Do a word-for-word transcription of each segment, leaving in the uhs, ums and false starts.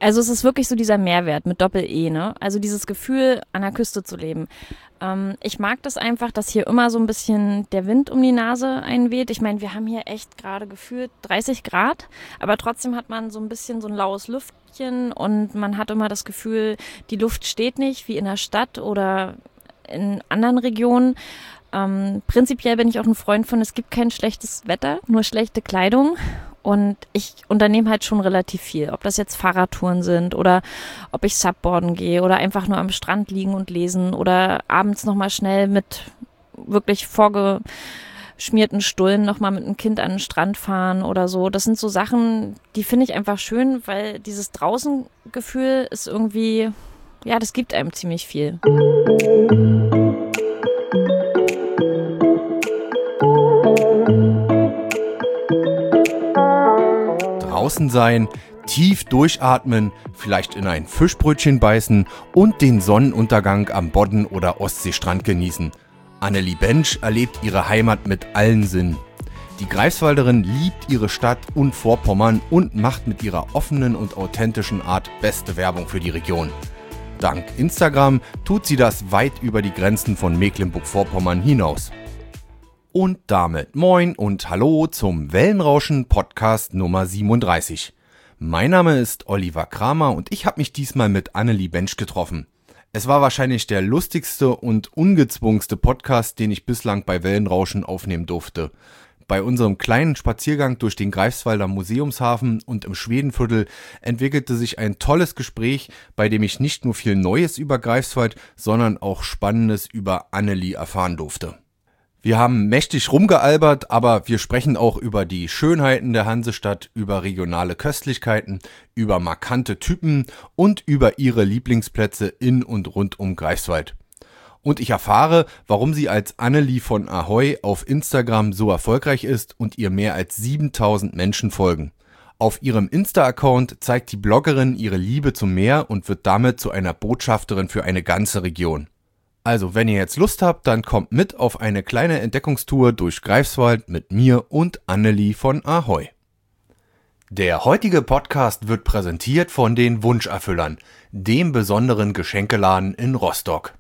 Also es ist wirklich so dieser Mehrwert mit Doppel-E, ne? Also dieses Gefühl, an der Küste zu leben. Ähm, ich mag das einfach, dass hier immer so ein bisschen der Wind um die Nase einweht. Ich meine, wir haben hier echt gerade gefühlt dreißig Grad, aber trotzdem hat man so ein bisschen so ein laues Lüftchen und man hat immer das Gefühl, die Luft steht nicht wie in der Stadt oder in anderen Regionen. Ähm, prinzipiell bin ich auch ein Freund von, es gibt kein schlechtes Wetter, nur schlechte Kleidung. Und ich unternehme halt schon relativ viel, ob das jetzt Fahrradtouren sind oder ob ich Subboarden gehe oder einfach nur am Strand liegen und lesen oder abends nochmal schnell mit wirklich vorgeschmierten Stullen nochmal mit einem Kind an den Strand fahren oder so. Das sind so Sachen, die finde ich einfach schön, weil dieses Draußengefühl ist irgendwie, ja, das gibt einem ziemlich viel. Draußen sein, tief durchatmen, vielleicht in ein Fischbrötchen beißen und den Sonnenuntergang am Bodden- oder Ostseestrand genießen. Annelie Bensch erlebt ihre Heimat mit allen Sinnen. Die Greifswalderin liebt ihre Stadt und Vorpommern und macht mit ihrer offenen und authentischen Art beste Werbung für die Region. Dank Instagram tut sie das weit über die Grenzen von Mecklenburg-Vorpommern hinaus. Und damit moin und hallo zum Wellenrauschen-Podcast Nummer siebenunddreißig. Mein Name ist Oliver Kramer und ich habe mich diesmal mit Annelie Bensch getroffen. Es war wahrscheinlich der lustigste und ungezwungenste Podcast, den ich bislang bei Wellenrauschen aufnehmen durfte. Bei unserem kleinen Spaziergang durch den Greifswalder Museumshafen und im Schwedenviertel entwickelte sich ein tolles Gespräch, bei dem ich nicht nur viel Neues über Greifswald, sondern auch Spannendes über Annelie erfahren durfte. Wir haben mächtig rumgealbert, aber wir sprechen auch über die Schönheiten der Hansestadt, über regionale Köstlichkeiten, über markante Typen und über ihre Lieblingsplätze in und rund um Greifswald. Und ich erfahre, warum sie als Annelie von Ahoi auf Instagram so erfolgreich ist und ihr mehr als siebentausend Menschen folgen. Auf ihrem Insta-Account zeigt die Bloggerin ihre Liebe zum Meer und wird damit zu einer Botschafterin für eine ganze Region. Also, wenn ihr jetzt Lust habt, dann kommt mit auf eine kleine Entdeckungstour durch Greifswald mit mir und Annelie von Ahoi. Der heutige Podcast wird präsentiert von den Wunscherfüllern, dem besonderen Geschenkeladen in Rostock.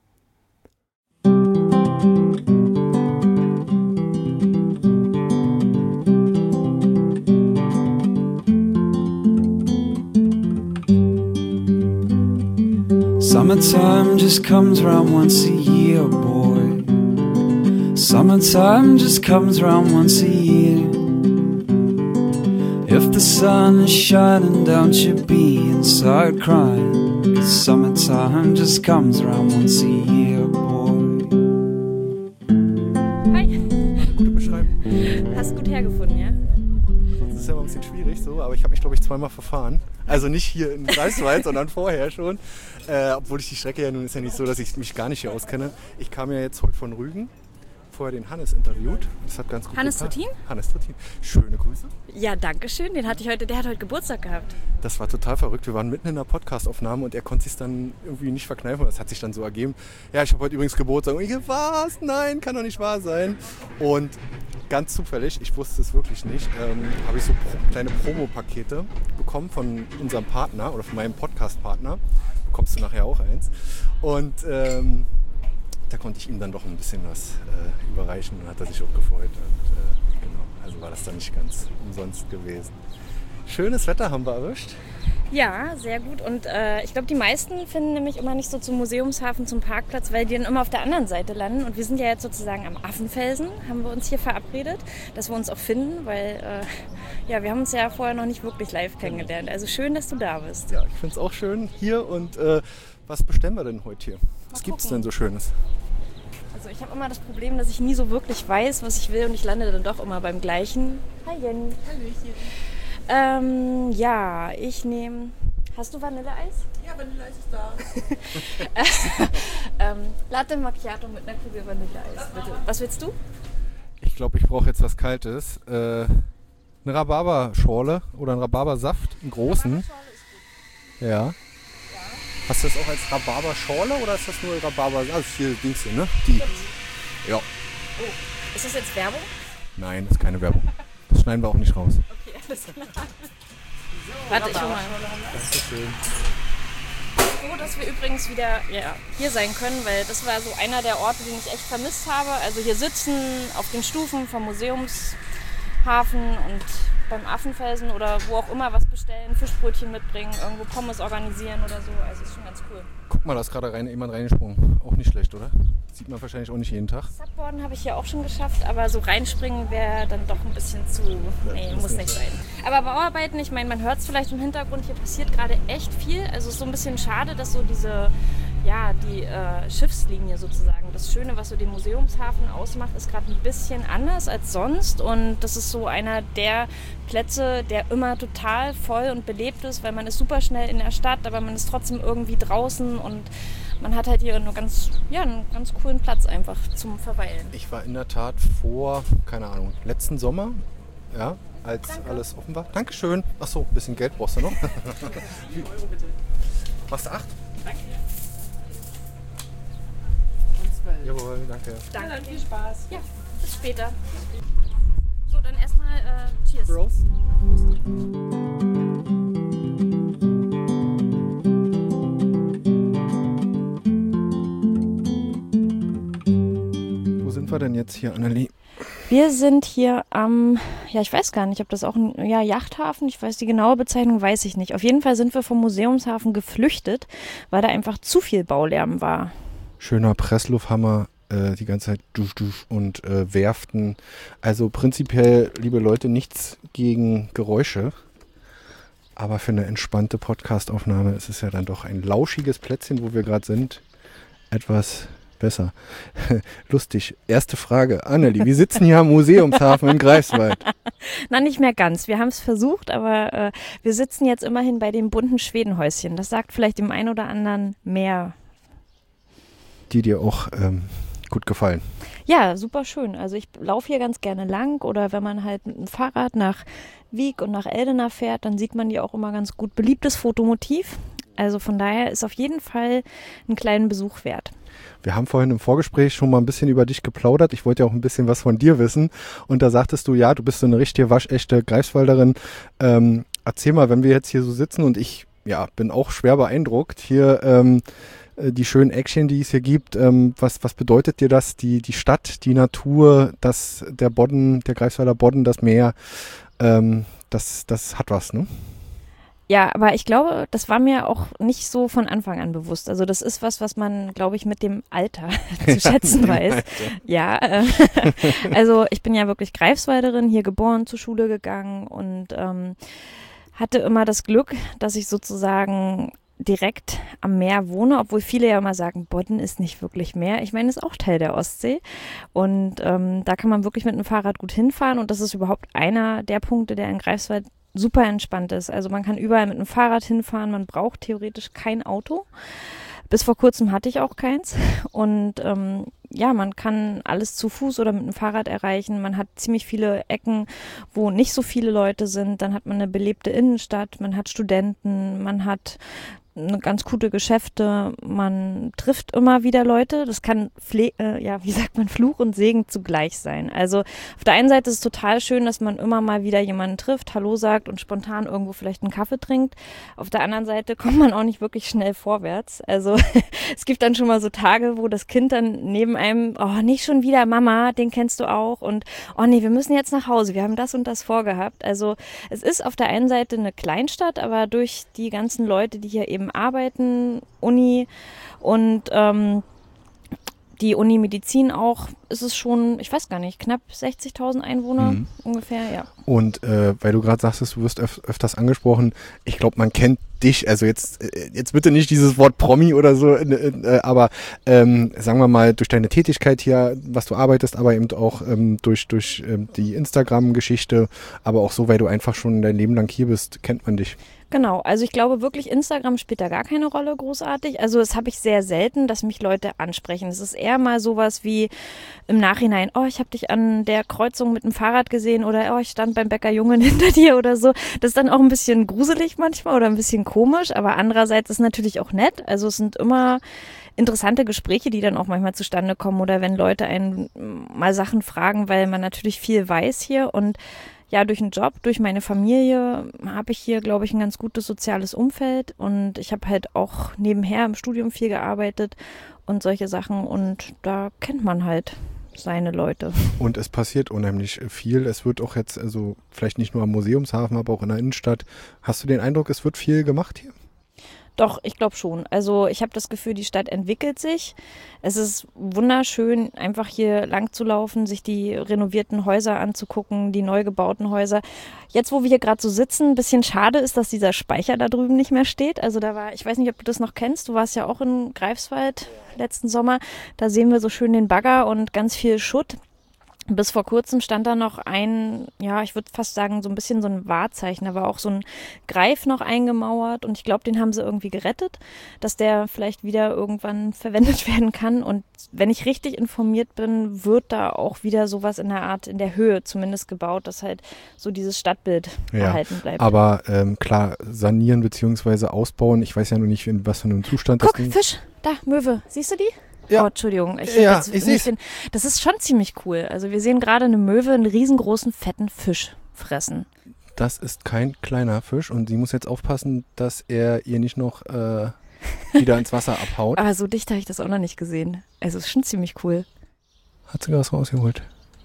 Summertime just comes round once a year, boy. Summertime just comes round once a year. If the sun is shining, don't you be inside crying, 'cause summertime just comes round once a year, boy. Hi. Gute Beschreibung. Hast gut hergefunden, ja? Das ist ja immer ein bisschen schwierig so, aber ich habe mich, glaube ich, zweimal verfahren. Also nicht hier in Greifswald, sondern vorher schon. Äh, obwohl ich die Strecke ja nun ist ja nicht so, dass ich mich gar nicht hier auskenne. Ich kam ja jetzt heute von Rügen, vorher den Hannes interviewt. Das hat ganz gut Hannes gepasst. Trittin? Hannes Trittin. Schöne Grüße. Ja, danke schön. Den hatte ich heute, der hat heute Geburtstag gehabt. Das war total verrückt. Wir waren mitten in einer Podcast-Aufnahme und er konnte sich dann irgendwie nicht verkneifen. Das hat sich dann so ergeben. Ja, ich habe heute übrigens Geburtstag. Und ich so, was? Nein, kann doch nicht wahr sein. Und ganz zufällig, ich wusste es wirklich nicht, ähm, habe ich so pro- kleine Promo-Pakete bekommen von unserem Partner oder von meinem Podcast-Partner. Bekommst du nachher auch eins. Und ähm, da konnte ich ihm dann doch ein bisschen was äh, überreichen und hat er sich auch gefreut. Und, äh, genau, also war das dann nicht ganz umsonst gewesen. Schönes Wetter haben wir erwischt. Ja, sehr gut. Und äh, ich glaube, die meisten finden nämlich immer nicht so zum Museumshafen, zum Parkplatz, weil die dann immer auf der anderen Seite landen. Und wir sind ja jetzt sozusagen am Affenfelsen, haben wir uns hier verabredet, dass wir uns auch finden, weil äh, ja, wir haben uns ja vorher noch nicht wirklich live kennengelernt. Also schön, dass du da bist. Ja, ich finde es auch schön hier. Und äh, was bestellen wir denn heute hier? Was gibt es denn so Schönes? Also ich habe immer das Problem, dass ich nie so wirklich weiß, was ich will und ich lande dann doch immer beim Gleichen. Hi Jenny. Hallöchen. Ähm, ja, ich nehme... Hast du Vanilleeis? Ja, Vanilleeis ist da. ähm, Latte Macchiato mit einer Kugel Vanilleeis, bitte. Was willst du? Ich glaube, ich brauche jetzt was Kaltes. Äh, eine Rhabarberschorle oder einen Rhabarbersaft, einen großen. Rhabarberschorle ist gut. Ja. Ja. Hast du das auch als Rhabarberschorle oder ist das nur Rhabarber? Also hier Dings hier, ne? Die. Ja. Oh, ist das jetzt Werbung? Nein, das ist keine Werbung. Das schneiden wir auch nicht raus. Okay, alles klar. Warte, ich hol mal. Dankeschön. Froh, dass wir übrigens wieder ja, hier sein können, weil das war so einer der Orte, den ich echt vermisst habe. Also hier sitzen auf den Stufen vom Museumshafen und beim Affenfelsen oder wo auch immer was bestellen, Fischbrötchen mitbringen, irgendwo Pommes organisieren oder so. Also ist schon ganz cool. Guck mal, da ist gerade rein, jemand reingesprungen. Auch nicht schlecht, oder? Sieht man wahrscheinlich auch nicht jeden Tag. Subboarden habe ich hier auch schon geschafft, aber so reinspringen wäre dann doch ein bisschen zu... Nee, muss nicht sein. Aber Bauarbeiten, ich meine, man hört es vielleicht im Hintergrund, hier passiert gerade echt viel. Also es ist so ein bisschen schade, dass so diese... Ja, die äh, Schiffslinie sozusagen. Das Schöne, was so den Museumshafen ausmacht, ist gerade ein bisschen anders als sonst. Und das ist so einer der Plätze, der immer total voll und belebt ist, weil man ist super schnell in der Stadt, aber man ist trotzdem irgendwie draußen und man hat halt hier einen ganz, ja, einen ganz coolen Platz einfach zum Verweilen. Ich war in der Tat vor, keine Ahnung, letzten Sommer, ja, als Danke. alles offen war. Dankeschön. Achso, ein bisschen Geld brauchst du noch. Wie Euro bitte. Machst du acht? Danke. Jawohl, danke. Danke. Ja, dann viel Spaß. Ja, bis später. So, dann erstmal äh, Cheers. Prost. Wo sind wir denn jetzt hier, Annelie? Wir sind hier am, ja, ich weiß gar nicht, ob das auch ein ja, Yachthafen, ich weiß die genaue Bezeichnung, weiß ich nicht. Auf jeden Fall sind wir vom Museumshafen geflüchtet, weil da einfach zu viel Baulärm war. Schöner Presslufthammer, äh, die ganze Zeit dusch, dusch und äh, Werften. Also prinzipiell, liebe Leute, nichts gegen Geräusche. Aber für eine entspannte Podcastaufnahme ist es ja dann doch ein lauschiges Plätzchen, wo wir gerade sind, etwas besser. Lustig. Erste Frage. Annelie, wir sitzen hier am Museumshafen in Greifswald. Na, nicht mehr ganz. Wir haben es versucht, aber äh, wir sitzen jetzt immerhin bei dem bunten Schwedenhäuschen. Das sagt vielleicht dem einen oder anderen mehr. Die dir auch ähm, gut gefallen. Ja, super schön. Also ich laufe hier ganz gerne lang oder wenn man halt mit dem Fahrrad nach Wiek und nach Eldena fährt, dann sieht man die auch immer ganz gut. Beliebtes Fotomotiv. Also von daher ist auf jeden Fall einen kleinen Besuch wert. Wir haben vorhin im Vorgespräch schon mal ein bisschen über dich geplaudert. Ich wollte ja auch ein bisschen was von dir wissen. Und da sagtest du, ja, du bist so eine richtige waschechte Greifswalderin. Ähm, erzähl mal, wenn wir jetzt hier so sitzen und ich ja, bin auch schwer beeindruckt. Hier ähm, die schönen Eckchen, die es hier gibt. Ähm, was, was bedeutet dir das? Die, die Stadt, die Natur, das, der Bodden, der Greifswalder Bodden, das Meer, ähm, das, das hat was, ne? Ja, aber ich glaube, das war mir auch nicht so von Anfang an bewusst. Also das ist was, was man, glaube ich, mit dem Alter zu schätzen weiß. Ja, äh, also ich bin ja wirklich Greifswalderin, hier geboren, zur Schule gegangen und ähm, hatte immer das Glück, dass ich sozusagen direkt am Meer wohne, obwohl viele ja immer sagen, Bodden ist nicht wirklich Meer. Ich meine, es ist auch Teil der Ostsee und ähm, da kann man wirklich mit dem Fahrrad gut hinfahren und das ist überhaupt einer der Punkte, der in Greifswald super entspannt ist. Also man kann überall mit dem Fahrrad hinfahren, man braucht theoretisch kein Auto. Bis vor kurzem hatte ich auch keins und ähm, ja, man kann alles zu Fuß oder mit dem Fahrrad erreichen. Man hat ziemlich viele Ecken, wo nicht so viele Leute sind. Dann hat man eine belebte Innenstadt, man hat Studenten, man hat eine ganz gute Geschäfte, man trifft immer wieder Leute. Das kann, Pfle- äh, ja, wie sagt man, Fluch und Segen zugleich sein. Also auf der einen Seite ist es total schön, dass man immer mal wieder jemanden trifft, Hallo sagt und spontan irgendwo vielleicht einen Kaffee trinkt. Auf der anderen Seite kommt man auch nicht wirklich schnell vorwärts. Also es gibt dann schon mal so Tage, wo das Kind dann neben einem, oh, nicht schon wieder Mama, den kennst du auch und oh nee, wir müssen jetzt nach Hause, wir haben das und das vorgehabt. Also es ist auf der einen Seite eine Kleinstadt, aber durch die ganzen Leute, die hier eben arbeiten, Uni und ähm, die Uni Medizin auch, ist es schon, ich weiß gar nicht, knapp sechzigtausend Einwohner Mhm. ungefähr, ja. Und äh, weil du gerade sagst, du wirst öf- öfters angesprochen, ich glaube, man kennt dich, also jetzt äh, jetzt bitte nicht dieses Wort Promi oder so, äh, äh, aber ähm, sagen wir mal, durch deine Tätigkeit hier, was du arbeitest, aber eben auch ähm, durch, durch ähm, die Instagram-Geschichte, aber auch so, weil du einfach schon dein Leben lang hier bist, kennt man dich. Genau, also ich glaube wirklich, Instagram spielt da gar keine Rolle großartig. Also das habe ich sehr selten, dass mich Leute ansprechen. Es ist eher mal sowas wie im Nachhinein, oh, ich habe dich an der Kreuzung mit dem Fahrrad gesehen oder oh, ich stand beim Bäcker Jungen hinter dir oder so. Das ist dann auch ein bisschen gruselig manchmal oder ein bisschen komisch, aber andererseits ist natürlich auch nett. Also es sind immer interessante Gespräche, die dann auch manchmal zustande kommen oder wenn Leute einen mal Sachen fragen, weil man natürlich viel weiß hier und ja, durch den Job, durch meine Familie habe ich hier, glaube ich, ein ganz gutes soziales Umfeld und ich habe halt auch nebenher im Studium viel gearbeitet und solche Sachen und da kennt man halt seine Leute. Und es passiert unheimlich viel. Es wird auch jetzt, also vielleicht nicht nur am Museumshafen, aber auch in der Innenstadt. Hast du den Eindruck, es wird viel gemacht hier? Doch, ich glaube schon. Also ich habe das Gefühl, die Stadt entwickelt sich. Es ist wunderschön, einfach hier lang zu laufen, sich die renovierten Häuser anzugucken, die neu gebauten Häuser. Jetzt, wo wir hier gerade so sitzen, ein bisschen schade ist, dass dieser Speicher da drüben nicht mehr steht. Also da war, ich weiß nicht, ob du das noch kennst, du warst ja auch in Greifswald letzten Sommer. Da sehen wir so schön den Bagger und ganz viel Schutt. Bis vor kurzem stand da noch ein, ja, ich würde fast sagen, so ein bisschen so ein Wahrzeichen. Da war auch so ein Greif noch eingemauert und ich glaube, den haben sie irgendwie gerettet, dass der vielleicht wieder irgendwann verwendet werden kann. Und wenn ich richtig informiert bin, wird da auch wieder sowas in der Art, in der Höhe zumindest gebaut, dass halt so dieses Stadtbild ja, erhalten bleibt. Aber ähm, klar, sanieren bzw. ausbauen, ich weiß ja noch nicht, in was für einem Zustand Guck, das Ding... Fisch, da, Möwe, siehst du die? Ja. Oh, Entschuldigung. Ich, Ja, jetzt ich seh's. den, das ist schon ziemlich cool. Also wir sehen gerade eine Möwe einen riesengroßen, fetten Fisch fressen. Das ist kein kleiner Fisch und sie muss jetzt aufpassen, dass er ihr nicht noch äh, wieder ins Wasser abhaut. Aber so dicht habe ich das auch noch nicht gesehen. Also es ist schon ziemlich cool. Hat sie was rausgeholt.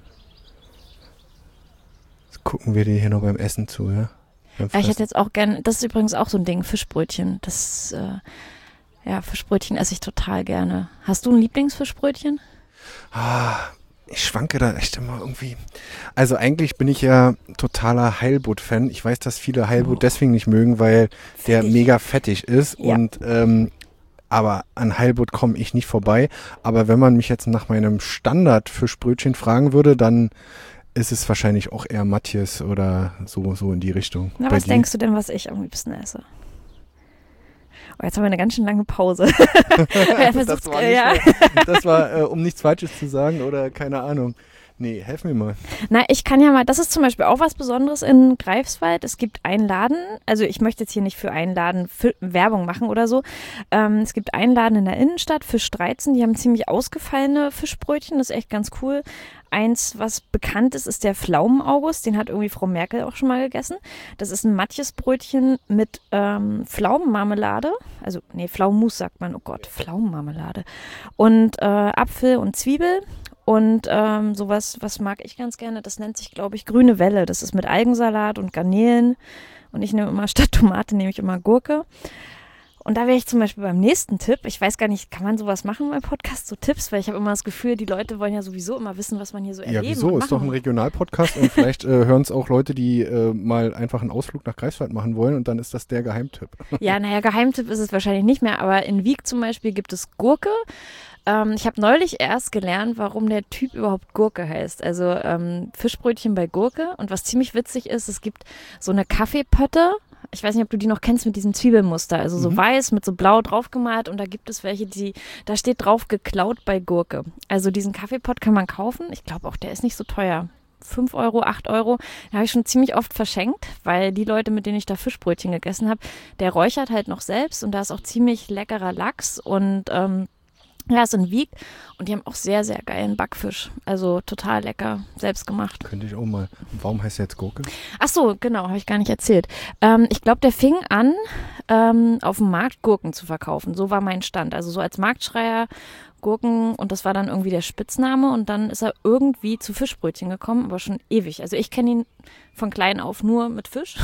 Jetzt gucken wir dir hier noch beim Essen zu, ja? Beim Ja, ich Fressen. hätte jetzt auch gern, das ist übrigens auch so ein Ding, Fischbrötchen. Das, äh, ja, Fischbrötchen esse ich total gerne. Hast du ein Lieblingsfischbrötchen? Ah, ich schwanke da echt immer irgendwie. Also eigentlich bin ich ja totaler Heilbutt-Fan. Ich weiß, dass viele Heilbutt Oh. deswegen nicht mögen, weil der Fettig. mega fettig ist. Ja. Und ähm, aber an Heilbutt komme ich nicht vorbei. Aber wenn man mich jetzt nach meinem Standard-Fischbrötchen fragen würde, dann ist es wahrscheinlich auch eher Matthias oder so, so in die Richtung. Na, Bei was dir? denkst du denn, was ich am liebsten esse? Oh, jetzt haben wir eine ganz schön lange Pause. Er versucht, das war, äh, nicht ja. mehr, das war äh, um nichts Falsches zu sagen oder keine Ahnung. Nee, helf mir mal. Na, ich kann ja mal, das ist zum Beispiel auch was Besonderes in Greifswald. Es gibt einen Laden, also ich möchte jetzt hier nicht für einen Laden für Werbung machen oder so. Ähm, es gibt einen Laden in der Innenstadt, Fisch dreizehn, die haben ziemlich ausgefallene Fischbrötchen, das ist echt ganz cool. Eins, was bekannt ist, ist der Pflaumen-August, den hat irgendwie Frau Merkel auch schon mal gegessen. Das ist ein Matjesbrötchen mit ähm, Pflaumenmarmelade, also nee, Pflaumenmus sagt man, oh Gott, Pflaumenmarmelade und äh, Apfel und Zwiebel. Und ähm, sowas, was mag ich ganz gerne, das nennt sich, glaube ich, grüne Welle. Das ist mit Algensalat und Garnelen. Und ich nehme immer statt Tomate, nehme ich immer Gurke. Und da wäre ich zum Beispiel beim nächsten Tipp. Ich weiß gar nicht, kann man sowas machen beim Podcast, so Tipps? Weil ich habe immer das Gefühl, die Leute wollen ja sowieso immer wissen, was man hier so erleben Ja, wieso? und Ist doch ein machen. Regionalpodcast und vielleicht äh, hören es auch Leute, die äh, mal einfach einen Ausflug nach Greifswald machen wollen und dann ist das der Geheimtipp. Ja, naja, Geheimtipp ist es wahrscheinlich nicht mehr, aber in Wieg zum Beispiel gibt es Gurke. Ähm, ich habe neulich erst gelernt, warum der Typ überhaupt Gurke heißt. Also ähm, Fischbrötchen bei Gurke. Und was ziemlich witzig ist, es gibt so eine Kaffeepötte. Ich weiß nicht, ob du die noch kennst mit diesem Zwiebelmuster. Also so Mhm. weiß mit so blau draufgemalt. Und da gibt es welche, die, da steht drauf geklaut bei Gurke. Also diesen Kaffeepott kann man kaufen. Ich glaube auch, der ist nicht so teuer. fünf Euro, acht Euro. Den habe ich schon ziemlich oft verschenkt, weil die Leute, mit denen ich da Fischbrötchen gegessen habe, der räuchert halt noch selbst. Und da ist auch ziemlich leckerer Lachs und ähm, ja, ist in Wieg und die haben auch sehr, sehr geilen Backfisch. Also total lecker, selbst gemacht. Könnte ich auch mal. Warum heißt der jetzt Gurke? Ach so, genau, habe ich gar nicht erzählt. Ähm, ich glaube, der fing an, ähm, auf dem Markt Gurken zu verkaufen. So war mein Stand. Also so als Marktschreier Gurken und das war dann irgendwie der Spitzname und dann ist er irgendwie zu Fischbrötchen gekommen, aber schon ewig. Also ich kenne ihn von klein auf nur mit Fisch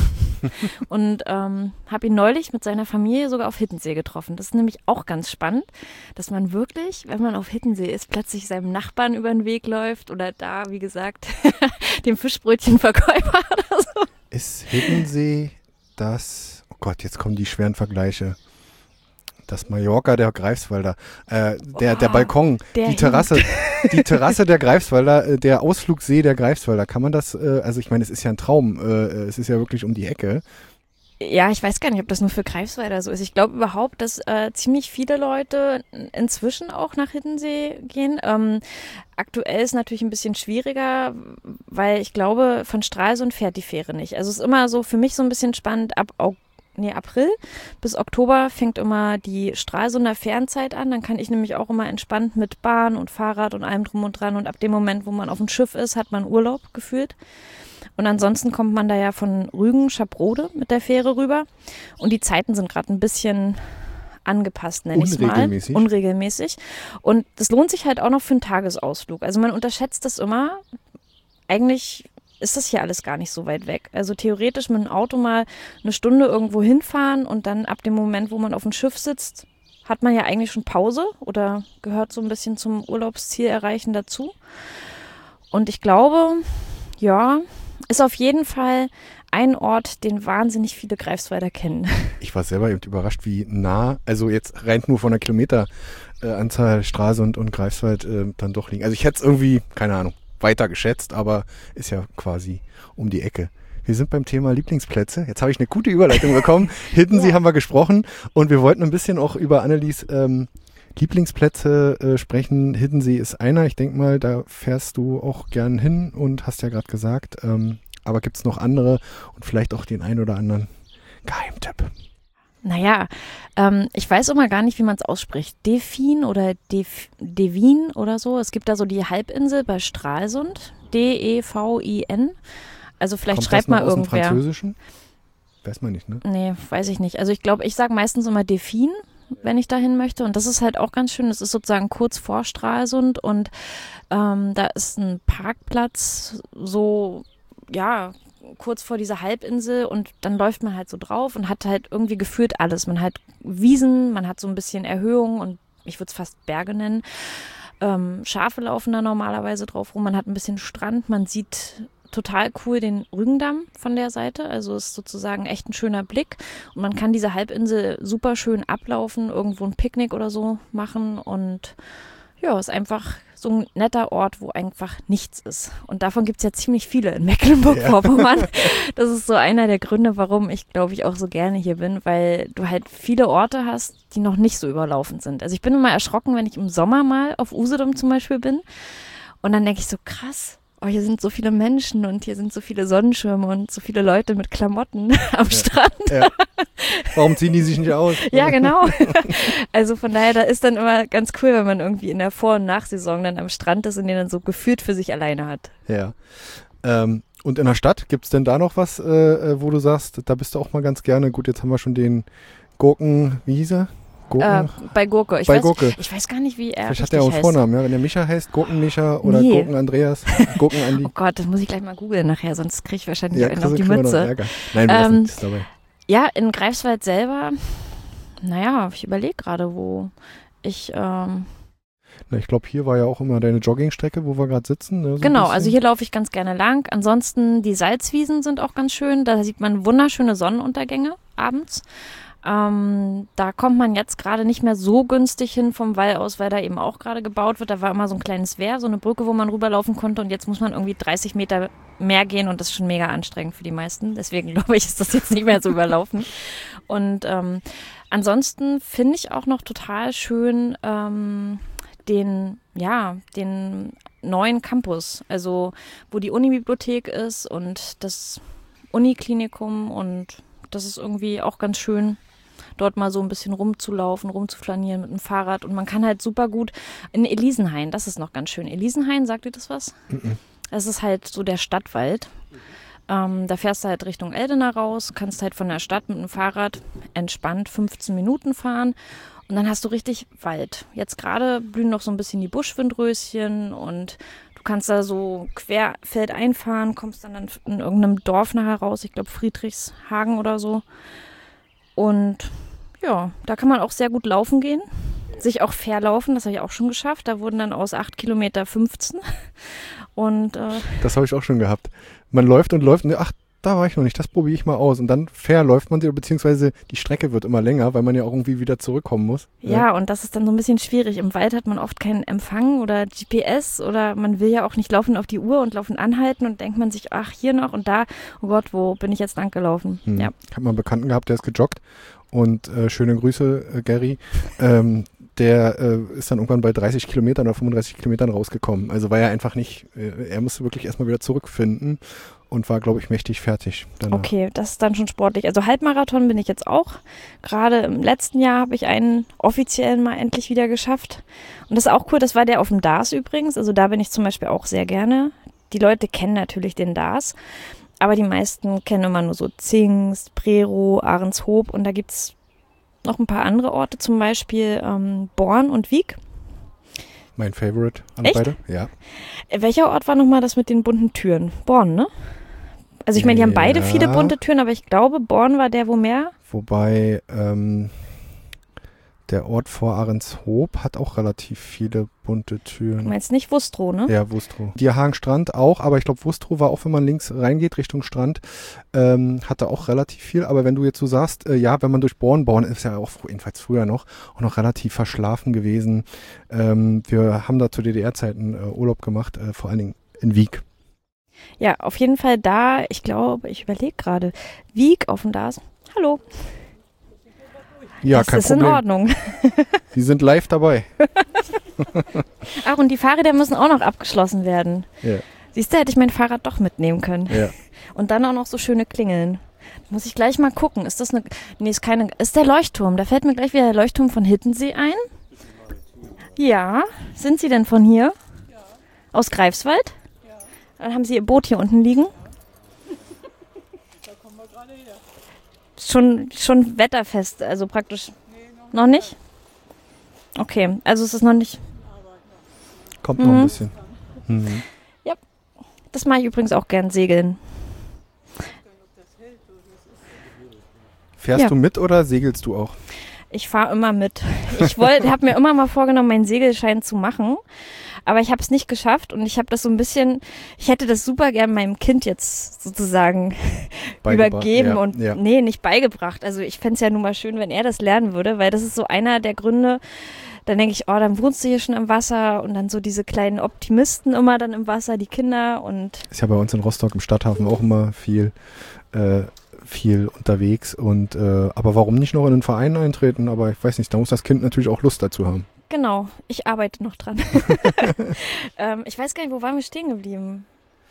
und ähm, habe ihn neulich mit seiner Familie sogar auf Hittensee getroffen. Das ist nämlich auch ganz spannend, dass man wirklich, wenn man auf Hittensee ist, plötzlich seinem Nachbarn über den Weg läuft oder da, wie gesagt, dem Fischbrötchenverkäufer oder so. Ist Hiddensee das, oh Gott, jetzt kommen die schweren Vergleiche. Das Mallorca der Greifswalder, äh, der, der Oh, Balkon, der die Terrasse, die Terrasse der Greifswalder, äh, der Ausflugsee der Greifswalder. Kann man das, äh, also ich meine, es ist ja ein Traum, äh, es ist ja wirklich um die Ecke. Ja, ich weiß gar nicht, ob das nur für Greifswalder so ist. Ich glaube überhaupt, dass äh, ziemlich viele Leute inzwischen auch nach Hiddensee gehen. Ähm, aktuell ist natürlich ein bisschen schwieriger, weil ich glaube, von Stralsund fährt die Fähre nicht. Also es ist immer so für mich so ein bisschen spannend, ab August. nee, April bis Oktober fängt immer die Stralsunder Fernzeit an. Dann kann ich nämlich auch immer entspannt mit Bahn und Fahrrad und allem drum und dran. Und ab dem Moment, wo man auf dem Schiff ist, hat man Urlaub gefühlt. Und ansonsten kommt man da ja von Rügen, Schaprode mit der Fähre rüber. Und die Zeiten sind gerade ein bisschen angepasst, nenne ich es mal. Unregelmäßig. Unregelmäßig. Und das lohnt sich halt auch noch für einen Tagesausflug. Also man unterschätzt das immer. Eigentlich ist das hier alles gar nicht so weit weg. Also theoretisch mit dem Auto mal eine Stunde irgendwo hinfahren und dann ab dem Moment, wo man auf dem Schiff sitzt, hat man ja eigentlich schon Pause oder gehört so ein bisschen zum Urlaubsziel erreichen dazu. Und ich glaube, ja, ist auf jeden Fall ein Ort, den wahnsinnig viele Greifswalder kennen. Ich war selber eben überrascht, wie nah, also jetzt rein nur von der Kilometeranzahl äh, Stralsund und Greifswald äh, dann doch liegen. Also ich hätte es irgendwie, keine Ahnung, weiter geschätzt, aber ist ja quasi um die Ecke. Wir sind beim Thema Lieblingsplätze. Jetzt habe ich eine gute Überleitung bekommen. Hiddensee ja. haben wir gesprochen und wir wollten ein bisschen auch über Annelies ähm, Lieblingsplätze äh, sprechen. Hiddensee ist einer. Ich denke mal, da fährst du auch gern hin und hast ja gerade gesagt. Ähm, aber gibt es noch andere und vielleicht auch den einen oder anderen Geheimtipp? Naja, ähm, ich weiß immer gar nicht, wie man es ausspricht. Defin oder Def, Devin oder so. Es gibt da so die Halbinsel bei Stralsund. D E V I N. Also vielleicht Kommt schreibt das noch mal aus dem irgendwer. Französischen? Weiß man nicht, ne? Nee, weiß ich nicht. Also ich glaube, ich sage meistens immer Defin, wenn ich dahin möchte. Und das ist halt auch ganz schön. Das ist sozusagen kurz vor Stralsund und ähm, da ist ein Parkplatz so, ja, kurz vor dieser Halbinsel und dann läuft man halt so drauf und hat halt irgendwie gefühlt alles. Man hat Wiesen, man hat so ein bisschen Erhöhung und ich würde es fast Berge nennen. Ähm, Schafe laufen da normalerweise drauf rum. Man hat ein bisschen Strand, man sieht total cool den Rügendamm von der Seite. Also ist sozusagen echt ein schöner Blick. Und man kann diese Halbinsel super schön ablaufen, irgendwo ein Picknick oder so machen. Und ja, ist einfach so ein netter Ort, wo einfach nichts ist. Und davon gibt es ja ziemlich viele in Mecklenburg-Vorpommern. Ja. Das ist so einer der Gründe, warum ich, glaube ich, auch so gerne hier bin, weil du halt viele Orte hast, die noch nicht so überlaufen sind. Also ich bin immer erschrocken, wenn ich im Sommer mal auf Usedom zum Beispiel bin. Und dann denke ich so, krass, oh, hier sind so viele Menschen und hier sind so viele Sonnenschirme und so viele Leute mit Klamotten am ja, Strand. Ja. Warum ziehen die sich nicht aus? Ja, genau. Also von daher, da ist dann immer ganz cool, wenn man irgendwie in der Vor- und Nachsaison dann am Strand ist und den dann so gefühlt für sich alleine hat. Ja. Ähm, und in der Stadt, gibt es denn da noch was, äh, wo du sagst, da bist du auch mal ganz gerne? Gut, jetzt haben wir schon den Gurken, wie hieß er? Äh, bei Gurke. Ich, bei weiß, Gurke. ich weiß gar nicht, wie er Vielleicht hat er auch einen heißt. Vornamen, ja? Wenn der Micha heißt, Gurken-Micha oder nee. Gurken-Andreas, Gurken-Andi. Oh Gott, das muss ich gleich mal googeln nachher, sonst kriege ich wahrscheinlich ja, einen auf die Mütze. Nein, wir ähm, lassen nichts dabei. Ja, in Greifswald selber, naja, ich überlege gerade, wo ich... Ähm, Na, ich glaube, hier war ja auch immer deine Joggingstrecke, wo wir gerade sitzen. Ne, so genau, also hier laufe ich ganz gerne lang. Ansonsten, die Salzwiesen sind auch ganz schön. Da sieht man wunderschöne Sonnenuntergänge abends. Ähm, da kommt man jetzt gerade nicht mehr so günstig hin vom Wall aus, weil da eben auch gerade gebaut wird. Da war immer so ein kleines Wehr, so eine Brücke, wo man rüberlaufen konnte und jetzt muss man irgendwie dreißig Meter mehr gehen und das ist schon mega anstrengend für die meisten. Deswegen glaube ich, ist das jetzt nicht mehr so überlaufen. Und ähm, ansonsten finde ich auch noch total schön ähm, den, ja, den neuen Campus, also wo die Unibibliothek ist und das Uniklinikum und das ist irgendwie auch ganz schön, dort mal so ein bisschen rumzulaufen, rumzuflanieren mit dem Fahrrad. Und man kann halt super gut in Elisenhain, das ist noch ganz schön. Elisenhain, sagt ihr das was? Mhm. Das ist halt so der Stadtwald. Ähm, da fährst du halt Richtung Eldena raus, kannst halt von der Stadt mit dem Fahrrad entspannt fünfzehn Minuten fahren. Und dann hast du richtig Wald. Jetzt gerade blühen noch so ein bisschen die Buschwindröschen und du kannst da so querfeld einfahren, kommst dann in irgendeinem Dorf nachher raus, ich glaube Friedrichshagen oder so. Und ja, da kann man auch sehr gut laufen gehen, sich auch verlaufen, das habe ich auch schon geschafft. Da wurden dann aus acht Kilometer fünfzehn. Und, äh, das habe ich auch schon gehabt. Man läuft und läuft und ach, da war ich noch nicht, das probiere ich mal aus. Und dann verläuft man sie, beziehungsweise die Strecke wird immer länger, weil man ja auch irgendwie wieder zurückkommen muss. Ja, ja, und das ist dann so ein bisschen schwierig. Im Wald hat man oft keinen Empfang oder G P S oder man will ja auch nicht laufen auf die Uhr und laufen anhalten und denkt man sich, ach, hier noch und da, oh Gott, wo bin ich jetzt lang gelaufen? Hm. Ja. Ich habe mal einen Bekannten gehabt, der ist gejoggt und äh, schöne Grüße, äh, Gary. ähm, der äh, ist dann irgendwann bei dreißig Kilometern oder fünfunddreißig Kilometern rausgekommen. Also war er einfach nicht, äh, er musste wirklich erstmal wieder zurückfinden und war, glaube ich, mächtig fertig danach. Okay, das ist dann schon sportlich. Also Halbmarathon bin ich jetzt auch. Gerade im letzten Jahr habe ich einen offiziellen mal endlich wieder geschafft. Und das ist auch cool, das war der auf dem D A S übrigens. Also da bin ich zum Beispiel auch sehr gerne. Die Leute kennen natürlich den D A S, aber die meisten kennen immer nur so Zingst, Prerow, Ahrenshoop und da gibt es noch ein paar andere Orte, zum Beispiel ähm, Born und Wiek. Mein Favorite an Echt? beide, ja. Äh, welcher Ort war nochmal das mit den bunten Türen? Born, ne? Also ich meine, die haben beide Ja. viele bunte Türen, aber ich glaube, Born war der, wo mehr. Wobei ähm, der Ort vor Ahrenshoop hat auch relativ viele bunte Du Türen. meinst nicht Wustrow, ne? Ja, Wustrow. Dierhagen-Strand auch, aber ich glaube, Wustrow war auch, wenn man links reingeht Richtung Strand, ähm, hatte auch relativ viel. Aber wenn du jetzt so sagst, äh, ja, wenn man durch Born, Born ist ja auch jedenfalls früher noch, auch noch relativ verschlafen gewesen. Ähm, wir haben da zu D D R-Zeiten äh, Urlaub gemacht, äh, vor allen Dingen in Wiek. Ja, auf jeden Fall da, ich glaube, ich überlege gerade, Wiek auf dem D A S. Hallo, Ja, das kein ist Problem. in Ordnung. Sie sind live dabei. Ach, und die Fahrräder müssen auch noch abgeschlossen werden. Ja, Siehst du, hätte ich mein Fahrrad doch mitnehmen können. ja. Und dann auch noch so schöne Klingeln. Muss ich gleich mal gucken. Ist das eine. Nee, ist keine. Ist der Leuchtturm. Da fällt mir gleich wieder der Leuchtturm von Hittensee ein. Ja. Sind Sie denn von hier? Ja, Aus Greifswald? ja, Dann haben Sie Ihr Boot hier unten liegen. da kommen wir gerade her. Schon, schon wetterfest, also praktisch. Nee, noch, Noch nicht? Okay, also es ist noch nicht. Arbeit noch. Kommt noch Mhm. ein bisschen. Mhm. Das mache ich übrigens auch gern, segeln. Ich weiß gar nicht, ob das hält, so wie es ist. Fährst Ja. du mit oder segelst du auch? Ich fahre immer mit. Ich wollte, habe mir immer mal vorgenommen, meinen Segelschein zu machen, aber ich habe es nicht geschafft und ich habe das so ein bisschen, ich hätte das super gern meinem Kind jetzt sozusagen Beigebracht, übergeben ja, und ja. nee, nicht beigebracht. Also ich fände es ja nun mal schön, wenn er das lernen würde, weil das ist so einer der Gründe, dann denke ich, oh, dann wohnst du hier schon im Wasser und dann so diese kleinen Optimisten immer dann im Wasser, die Kinder und Ist ja bei uns in Rostock im Stadthafen auch immer viel, äh, viel unterwegs. Und äh, aber warum nicht noch in einen Verein eintreten? Aber ich weiß nicht, da muss das Kind natürlich auch Lust dazu haben. genau, ich arbeite noch dran. ähm, ich weiß gar nicht, wo waren wir stehen geblieben?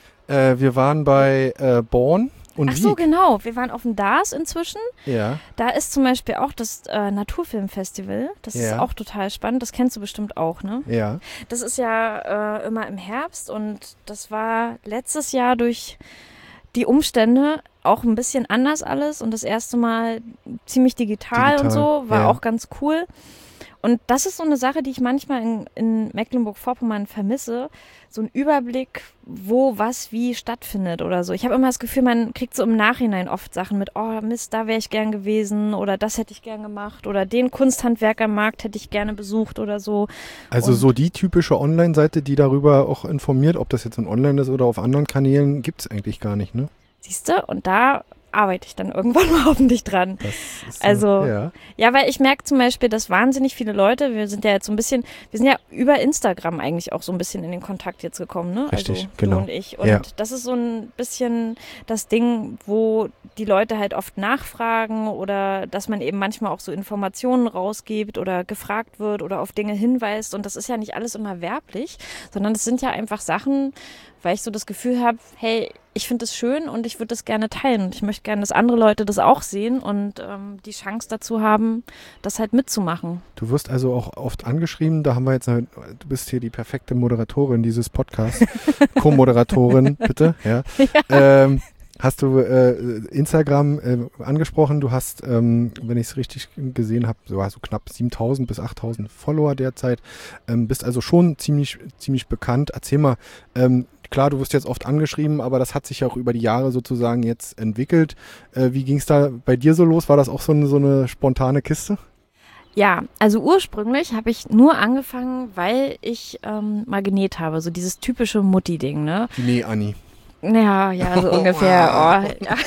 Äh, wir waren bei äh, Born und Ach so, Wiek. genau. Wir waren auf dem D A S inzwischen. Ja, Da ist zum Beispiel auch das äh, Naturfilmfestival. Das ist Ja. auch total spannend. Das kennst du bestimmt auch, ne? ja. Das ist ja äh, immer im Herbst und das war letztes Jahr durch die Umstände auch ein bisschen anders alles und das erste Mal ziemlich digital, Digital, und so. War ja. auch ganz cool. Und das ist so eine Sache, die ich manchmal in, in Mecklenburg-Vorpommern vermisse. So ein Überblick, wo was wie stattfindet oder so. Ich habe immer das Gefühl, man kriegt so im Nachhinein oft Sachen mit, oh Mist, da wäre ich gern gewesen oder das hätte ich gern gemacht oder den Kunsthandwerkermarkt hätte ich gerne besucht oder so. Also Und- so die typische Online-Seite, die darüber auch informiert, ob das jetzt in Online ist oder auf anderen Kanälen, gibt es eigentlich gar nicht, ne? Siehst du? Und da arbeite ich dann irgendwann mal hoffentlich dran. Das ist so, Also- ja. Ja, weil ich merke zum Beispiel, dass wahnsinnig viele Leute, wir sind ja jetzt so ein bisschen, wir sind ja über Instagram eigentlich auch so ein bisschen in den Kontakt jetzt gekommen, ne? Richtig, also, genau. Du und ich. Und Ja. das ist so ein bisschen das Ding, wo die Leute halt oft nachfragen oder dass man eben manchmal auch so Informationen rausgibt oder gefragt wird oder auf Dinge hinweist. Und das ist ja nicht alles immer werblich, sondern es sind ja einfach Sachen, weil ich so das Gefühl habe, hey, ich finde es schön und ich würde das gerne teilen. Und ich möchte gerne, dass andere Leute das auch sehen und ähm, die Chance dazu haben, das halt mitzumachen. Du wirst also auch oft angeschrieben, da haben wir jetzt, eine, du bist hier die perfekte Moderatorin dieses Podcasts, Co-Moderatorin, bitte, ja. Ähm, hast du äh, Instagram äh, angesprochen, du hast, ähm, wenn ich es richtig gesehen habe, so also knapp siebentausend bis achttausend Follower derzeit, ähm, bist also schon ziemlich, ziemlich bekannt. Erzähl mal, ähm, klar, du wirst jetzt oft angeschrieben, aber das hat sich ja auch über die Jahre sozusagen jetzt entwickelt. Äh, wie ging es da bei dir so los? War das auch so eine, so eine spontane Kiste? Ja, also ursprünglich habe ich nur angefangen, weil ich ähm, mal genäht habe. So dieses typische Mutti-Ding, ne? Nee, Anni. Ja, ja, so ungefähr. Oh, ja.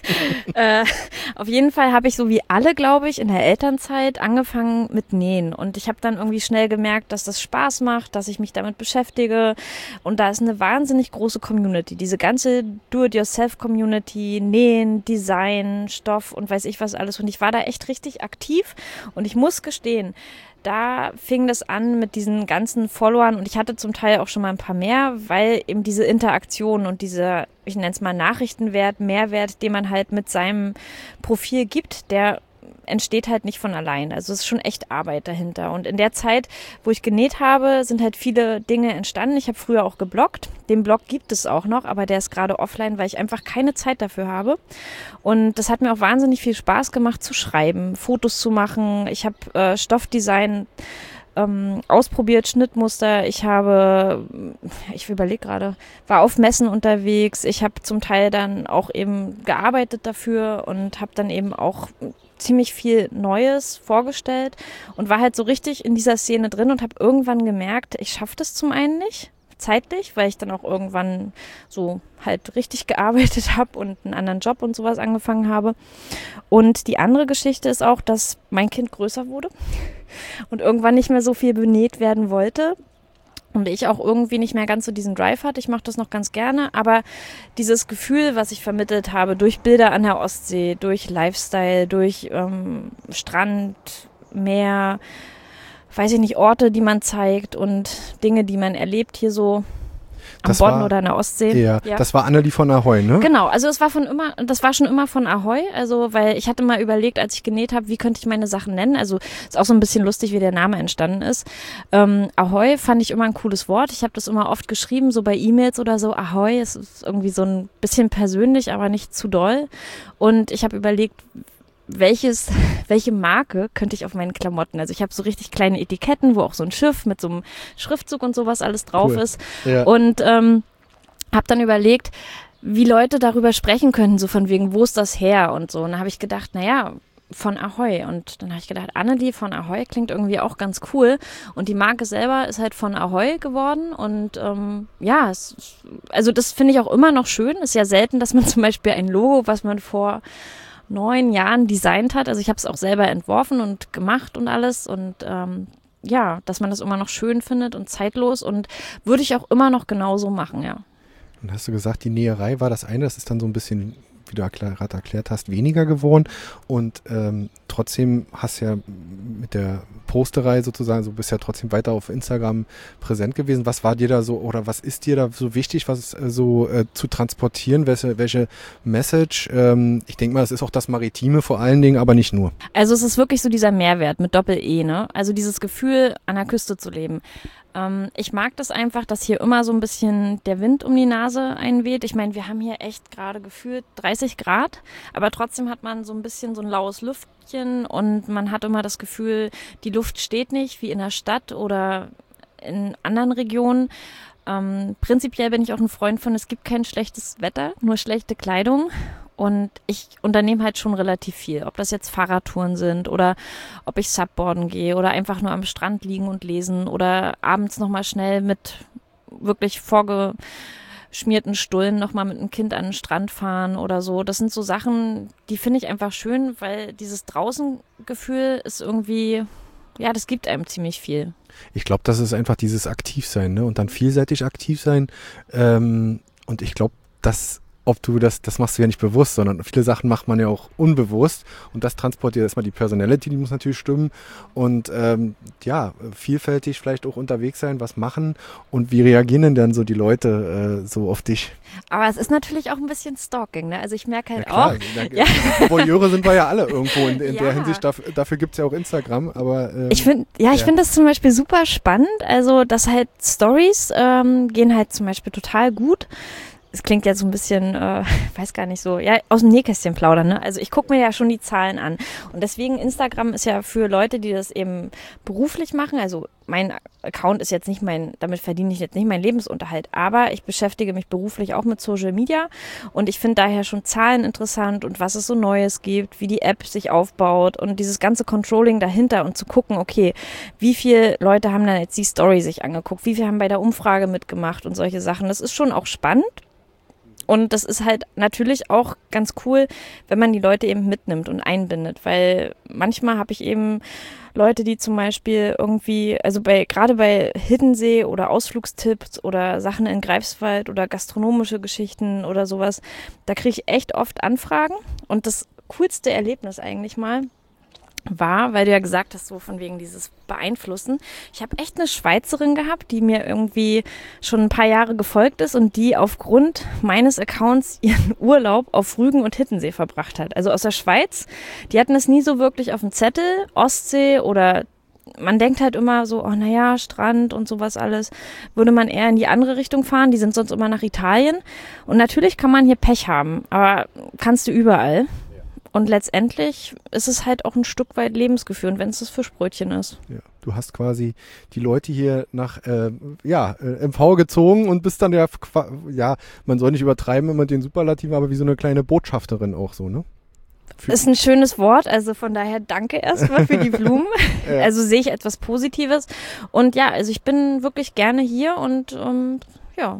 äh, auf jeden Fall habe ich so wie alle, glaube ich, in der Elternzeit angefangen mit Nähen. Und ich habe dann irgendwie schnell gemerkt, dass das Spaß macht, dass ich mich damit beschäftige. Und da ist eine wahnsinnig große Community. Diese ganze Do-it-yourself-Community, Nähen, Design, Stoff und weiß ich was alles. Und ich war da echt richtig aktiv. Und ich muss gestehen, da fing das an mit diesen ganzen Followern und ich hatte zum Teil auch schon mal ein paar mehr, weil eben diese Interaktion und dieser, ich nenne es mal Nachrichtenwert, Mehrwert, den man halt mit seinem Profil gibt, der entsteht halt nicht von allein. Also es ist schon echt Arbeit dahinter. Und in der Zeit, wo ich genäht habe, sind halt viele Dinge entstanden. Ich habe früher auch gebloggt. Den Blog gibt es auch noch, aber der ist gerade offline, weil ich einfach keine Zeit dafür habe. Und das hat mir auch wahnsinnig viel Spaß gemacht zu schreiben, Fotos zu machen. Ich habe äh, Stoffdesign ähm, ausprobiert, Schnittmuster. Ich habe, ich überlege gerade, war auf Messen unterwegs. Ich habe zum Teil dann auch eben gearbeitet dafür und habe dann eben auch ziemlich viel Neues vorgestellt und war halt so richtig in dieser Szene drin und habe irgendwann gemerkt, ich schaffe das zum einen nicht, zeitlich, weil ich dann auch irgendwann so halt richtig gearbeitet habe und einen anderen Job und sowas angefangen habe. Und die andere Geschichte ist auch, dass mein Kind größer wurde und irgendwann nicht mehr so viel benäht werden wollte. Und ich auch irgendwie nicht mehr ganz so diesen Drive hatte. Ich mache das noch ganz gerne, aber dieses Gefühl, was ich vermittelt habe durch Bilder an der Ostsee, durch Lifestyle, durch ähm, Strand, Meer, weiß ich nicht, Orte, die man zeigt und Dinge, die man erlebt hier so am Das Bodden war- oder an der Ostsee. Ja, Ja. das war Annelie von Ahoy, ne? Genau, also es war von immer, das war schon immer von Ahoy, also weil ich hatte mal überlegt, als ich genäht habe, wie könnte ich meine Sachen nennen, also ist auch so ein bisschen lustig, wie der Name entstanden ist. Ähm, Ahoy fand ich immer ein cooles Wort, ich habe das immer oft geschrieben, so bei E-Mails oder so, Ahoy, es ist irgendwie so ein bisschen persönlich, aber nicht zu doll und ich habe überlegt, welches, welche Marke könnte ich auf meinen Klamotten, also ich habe so richtig kleine Etiketten, wo auch so ein Schiff mit so einem Schriftzug und sowas alles drauf Cool. ist Ja. und ähm, habe dann überlegt, wie Leute darüber sprechen können, so von wegen, wo ist das her und so. Und dann habe ich gedacht, naja, von Ahoy. Und dann habe ich gedacht, Annelie von Ahoy klingt irgendwie auch ganz cool. Und die Marke selber ist halt von Ahoy geworden. Und ähm, ja, es, also das finde ich auch immer noch schön. Ist ja selten, dass man zum Beispiel ein Logo, was man vor neun Jahren designt hat. Also ich habe es auch selber entworfen und gemacht und alles. Und ähm, ja, dass man das immer noch schön findet und zeitlos. Und würde ich auch immer noch genauso machen, ja. Und hast du gesagt, die Näherei war das eine, das ist dann so ein bisschen, wie du gerade erklärt hast, weniger geworden. Und ähm, trotzdem hast ja mit der Posterei sozusagen, so bist ja trotzdem weiter auf Instagram präsent gewesen. Was war dir da so oder was ist dir da so wichtig, was äh, so äh, zu transportieren? Welche, welche Message? Ähm, ich denke mal, es ist auch das Maritime vor allen Dingen, aber nicht nur. Also es ist wirklich so dieser Mehrwert mit Doppel-E, ne? Also dieses Gefühl, an der Küste zu leben. Ähm, ich mag das einfach, dass hier immer so ein bisschen der Wind um die Nase einweht. Ich meine, wir haben hier echt gerade gefühlt dreißig Grad, aber trotzdem hat man so ein bisschen so ein laues Lüftchen und man hat immer das Gefühl, die Luft steht nicht, wie in der Stadt oder in anderen Regionen. Ähm, prinzipiell bin ich auch ein Freund von, es gibt kein schlechtes Wetter, nur schlechte Kleidung. Und ich unternehme halt schon relativ viel, ob das jetzt Fahrradtouren sind oder ob ich Subboarden gehe oder einfach nur am Strand liegen und lesen oder abends nochmal schnell mit wirklich vorgeschmierten Stullen nochmal mit einem Kind an den Strand fahren oder so. Das sind so Sachen, die finde ich einfach schön, weil dieses Draußengefühl ist irgendwie, ja, das gibt einem ziemlich viel. Ich glaube, das ist einfach dieses Aktivsein, ne? Und dann vielseitig aktiv sein. Ähm, und ich glaube, dass ob du das, das machst du ja nicht bewusst, sondern viele Sachen macht man ja auch unbewusst und das transportiert erstmal die Personality, die muss natürlich stimmen und ähm, ja, vielfältig vielleicht auch unterwegs sein, was machen und wie reagieren denn dann so die Leute äh, so auf dich? Aber es ist natürlich auch ein bisschen Stalking, ne? Also ich merke halt Ja, klar, auch, na, ja. Voyeure sind wir ja alle irgendwo in, in Ja. der Hinsicht, dafür, dafür gibt es ja auch Instagram, aber ähm, Ich finde, ja, ich ja. finde das zum Beispiel super spannend. Also, dass halt Stories ähm, gehen halt zum Beispiel total gut. Es klingt ja so ein bisschen, äh, weiß gar nicht so, ja, aus dem Nähkästchen plaudern, ne? Also ich gucke mir ja schon die Zahlen an. Und deswegen, Instagram ist ja für Leute, die das eben beruflich machen. Also mein Account ist jetzt nicht mein, damit verdiene ich jetzt nicht meinen Lebensunterhalt, aber ich beschäftige mich beruflich auch mit Social Media und ich finde daher schon Zahlen interessant und was es so Neues gibt, wie die App sich aufbaut und dieses ganze Controlling dahinter und zu gucken, okay, wie viele Leute haben dann jetzt die Story sich angeguckt, wie viele haben bei der Umfrage mitgemacht und solche Sachen. Das ist schon auch spannend. Und das ist halt natürlich auch ganz cool, wenn man die Leute eben mitnimmt und einbindet, weil manchmal habe ich eben Leute, die zum Beispiel irgendwie, also bei gerade bei Hiddensee oder Ausflugstipps oder Sachen in Greifswald oder gastronomische Geschichten oder sowas, da kriege ich echt oft Anfragen und das coolste Erlebnis eigentlich mal war, weil du ja gesagt hast, so von wegen dieses Beeinflussen. Ich habe echt eine Schweizerin gehabt, die mir irgendwie schon ein paar Jahre gefolgt ist und die aufgrund meines Accounts ihren Urlaub auf Rügen und Hittensee verbracht hat. Also aus der Schweiz, die hatten es nie so wirklich auf dem Zettel, Ostsee oder man denkt halt immer so, oh naja, Strand und sowas alles, würde man eher in die andere Richtung fahren. Die sind sonst immer nach Italien. Und natürlich kann man hier Pech haben, aber kannst du überall. Und letztendlich ist es halt auch ein Stück weit Lebensgefühl, und wenn es das Fischbrötchen ist. Ja, du hast quasi die Leute hier nach äh, ja, äh, M V gezogen und bist dann ja, ja, man soll nicht übertreiben immer den Superlativen, aber wie so eine kleine Botschafterin auch so, ne? Für ist ein schönes Wort, also von daher danke erstmal für die Blumen. Ja. Also sehe ich etwas Positives. Und ja, also ich bin wirklich gerne hier und ähm, ja.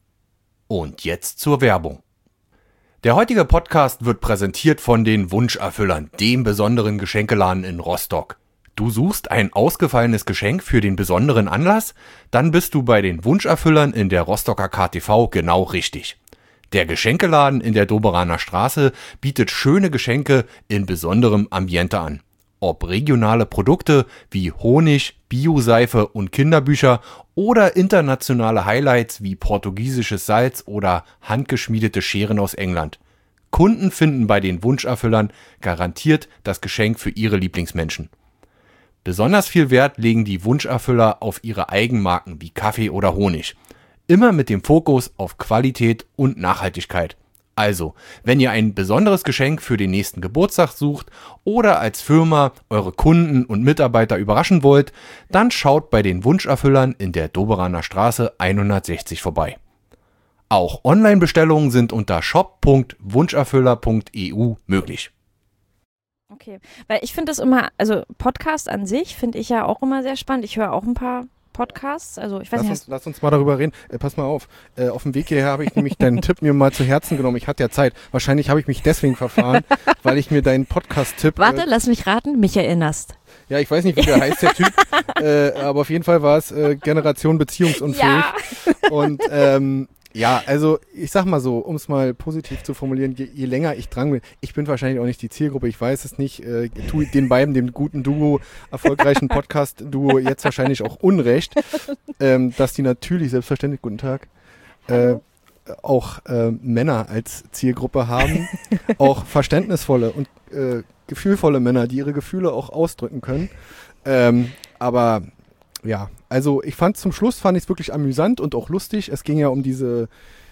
Und jetzt zur Werbung. Der heutige Podcast wird präsentiert von den Wunscherfüllern, dem besonderen Geschenkeladen in Rostock. Du suchst ein ausgefallenes Geschenk für den besonderen Anlass? Dann bist du bei den Wunscherfüllern in der Rostocker K T V genau richtig. Der Geschenkeladen in der Doberaner Straße bietet schöne Geschenke in besonderem Ambiente an. Ob regionale Produkte wie Honig, Bioseife und Kinderbücher oder internationale Highlights wie portugiesisches Salz oder handgeschmiedete Scheren aus England. Kunden finden bei den Wunscherfüllern garantiert das Geschenk für ihre Lieblingsmenschen. Besonders viel Wert legen die Wunscherfüller auf ihre Eigenmarken wie Kaffee oder Honig. Immer mit dem Fokus auf Qualität und Nachhaltigkeit. Also, wenn ihr ein besonderes Geschenk für den nächsten Geburtstag sucht oder als Firma eure Kunden und Mitarbeiter überraschen wollt, dann schaut bei den Wunscherfüllern in der Doberaner Straße hundertsechzig vorbei. Auch Online-Bestellungen sind unter shop punkt wunscherfüller punkt e u möglich. Okay, weil ich finde das immer, also Podcast an sich finde ich ja auch immer sehr spannend. Ich höre auch ein paar Podcasts, also ich weiß Lass nicht. uns, lass uns mal darüber reden. Äh, pass mal auf, äh, auf dem Weg hierher habe ich nämlich deinen Tipp mir mal zu Herzen genommen. Ich hatte ja Zeit. Wahrscheinlich habe ich mich deswegen verfahren, weil ich mir deinen Podcast-Tipp... Warte, äh, lass mich raten, mich erinnerst. Ja, ich weiß nicht, wie der heißt, der Typ, äh, aber auf jeden Fall war es äh, Generation beziehungsunfähig. Ja. Und ähm, ja, also ich sag mal so, um es mal positiv zu formulieren, je, je länger ich dran bin, ich bin wahrscheinlich auch nicht die Zielgruppe, ich weiß es nicht, äh, tue den beiden, dem guten Duo, erfolgreichen Podcast-Duo jetzt wahrscheinlich auch Unrecht, ähm, dass die natürlich selbstverständlich, guten Tag, äh, auch äh, Männer als Zielgruppe haben, auch verständnisvolle und äh, gefühlvolle Männer, die ihre Gefühle auch ausdrücken können. Ähm, aber ja, also ich fand zum Schluss fand ich es wirklich amüsant und auch lustig. Es ging ja um diese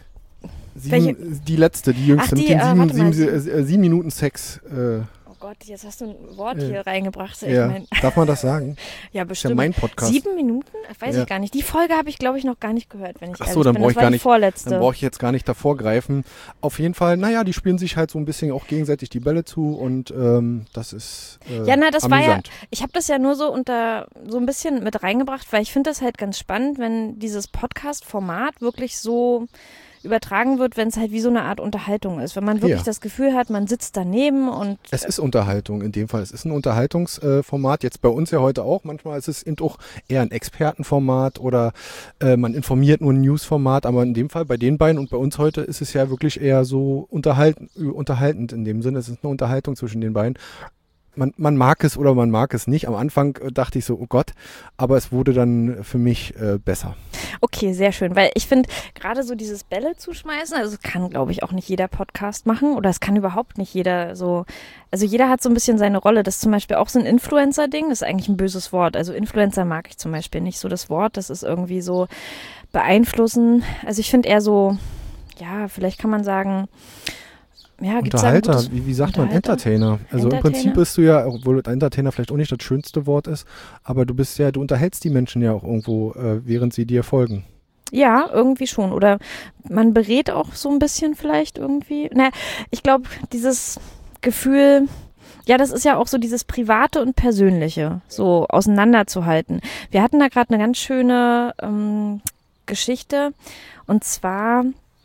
sieben, die letzte, die jüngste, Ach, die, mit den äh, sieben, warte mal, sieben, äh, sieben Minuten Sex. Äh, Oh Gott, jetzt hast du ein Wort Äh, hier reingebracht. Ich ja. mein, Darf man das sagen? ja, Ist ja bestimmt. mein Podcast. Sieben Minuten? Weiß Ja. ich gar nicht. Die Folge habe ich, glaube ich, noch gar nicht gehört, wenn ich Ach so, ehrlich dann bin. brauche Das ich war gar die nicht- vorletzte. Dann brauche ich jetzt gar nicht davor greifen. Auf jeden Fall, naja, die spielen sich halt so ein bisschen auch gegenseitig die Bälle zu und ähm, das ist äh, Ja, na, das war ja, amüsant. ich habe das ja nur so unter, so ein bisschen mit reingebracht, weil ich finde das halt ganz spannend, wenn dieses Podcast-Format wirklich so übertragen wird, wenn es halt wie so eine Art Unterhaltung ist. Wenn man wirklich Ja. das Gefühl hat, man sitzt daneben und Es ist Unterhaltung in dem Fall. Es ist ein Unterhaltungsformat. Jetzt bei uns ja heute auch. Manchmal ist es eben auch eher ein Expertenformat oder äh, man informiert nur ein Newsformat. Aber in dem Fall bei den beiden und bei uns heute ist es ja wirklich eher so unterhalten, unterhaltend in dem Sinne. Es ist eine Unterhaltung zwischen den beiden. Man, man mag es oder man mag es nicht. Am Anfang äh, dachte ich so, oh Gott, aber es wurde dann für mich äh, besser. okay, sehr schön, weil ich finde, gerade so dieses Bälle zuschmeißen, also das kann, glaube ich, auch nicht jeder Podcast machen oder es kann überhaupt nicht jeder so, also jeder hat so ein bisschen seine Rolle. Das ist zum Beispiel auch so ein Influencer-Ding, das ist eigentlich ein böses Wort. Also Influencer mag ich zum Beispiel nicht so das Wort, das ist irgendwie so beeinflussen. Also ich finde eher so, ja, vielleicht kann man sagen, ja, gibt's da ein Unterhalter, gutes- wie, wie sagt man Unterhalter? Entertainer? Also im Entertainer? Prinzip bist du ja, obwohl Entertainer vielleicht auch nicht das schönste Wort ist, aber du bist ja, du unterhältst die Menschen ja auch irgendwo, äh, während sie dir folgen. Ja, irgendwie schon. Oder man berät auch so ein bisschen vielleicht irgendwie. Naja, ich glaube, dieses Gefühl, ja, das ist ja auch so dieses Private und Persönliche, so auseinanderzuhalten. Wir hatten da gerade eine ganz schöne ähm, Geschichte und zwar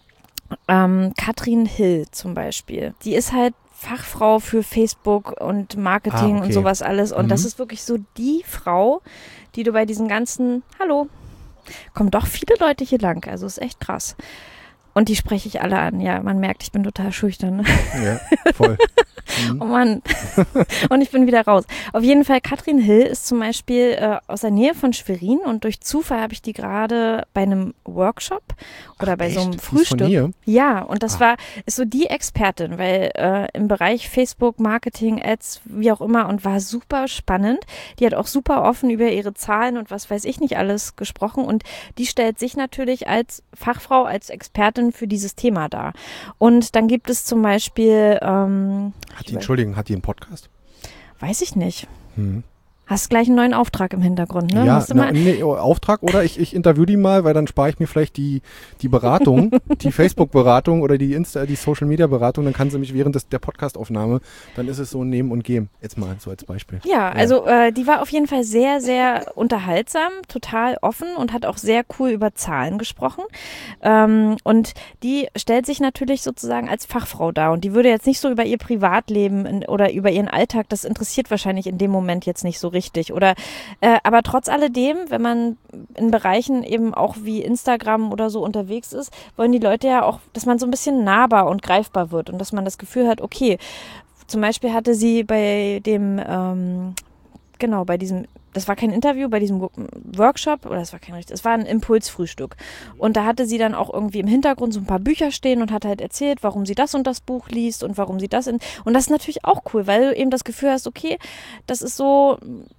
ähm, Katrin Hill zum Beispiel. Die ist halt Fachfrau für Facebook und Marketing Ah, okay. und sowas alles. Und das Mhm. ist wirklich so die Frau, die du bei diesen ganzen, hallo, kommen doch viele Leute hier lang. Also ist echt krass. Und die spreche ich alle an. Ja, man merkt, ich bin total schüchtern. Ne? Ja, voll. Mhm. Oh Mann. Und ich bin wieder raus. Auf jeden Fall, Katrin Hill ist zum Beispiel äh, aus der Nähe von Schwerin und durch Zufall habe ich die gerade bei einem Workshop oder Ach, bei echt? so einem Die ist Frühstück. von hier? Ja, und das Ah. war, ist so die Expertin, weil äh, im Bereich Facebook, Marketing, Ads, wie auch immer, und war super spannend. Die hat auch super offen über ihre Zahlen und was weiß ich nicht alles gesprochen und die stellt sich natürlich als Fachfrau, als Expertin für dieses Thema dar. Und dann gibt es zum Beispiel, ähm, Hat die, Entschuldigung, hat die einen Podcast? weiß ich nicht, Hm. hast gleich einen neuen Auftrag im Hintergrund, ne? Ja, Musst du na, mal, nee, Auftrag oder ich, ich interview die mal, weil dann spare ich mir vielleicht die, die Beratung, die Facebook-Beratung oder die Insta, die Social-Media-Beratung, dann kann sie mich während des, der Podcast-Aufnahme, dann ist es so ein Nehmen und Geben. Jetzt mal so als Beispiel. Ja, also äh, die war auf jeden Fall sehr, sehr unterhaltsam, total offen und hat auch sehr cool über Zahlen gesprochen. Ähm, und die stellt sich natürlich sozusagen als Fachfrau dar und die würde jetzt nicht so über ihr Privatleben in, oder über ihren Alltag, das interessiert wahrscheinlich in dem Moment jetzt nicht so richtig. Oder, äh, aber trotz alledem, wenn man in Bereichen eben auch wie Instagram oder so unterwegs ist, wollen die Leute ja auch, dass man so ein bisschen nahbar und greifbar wird und dass man das Gefühl hat, okay, zum Beispiel hatte sie bei dem, ähm, genau, bei diesem, das war kein Interview, bei diesem Workshop, oder das war kein richtig, es war ein Impulsfrühstück. Und da hatte sie dann auch irgendwie im Hintergrund so ein paar Bücher stehen und hat halt erzählt, warum sie das und das Buch liest und warum sie das in, und das ist natürlich auch cool, weil du eben das Gefühl hast, okay, das ist so,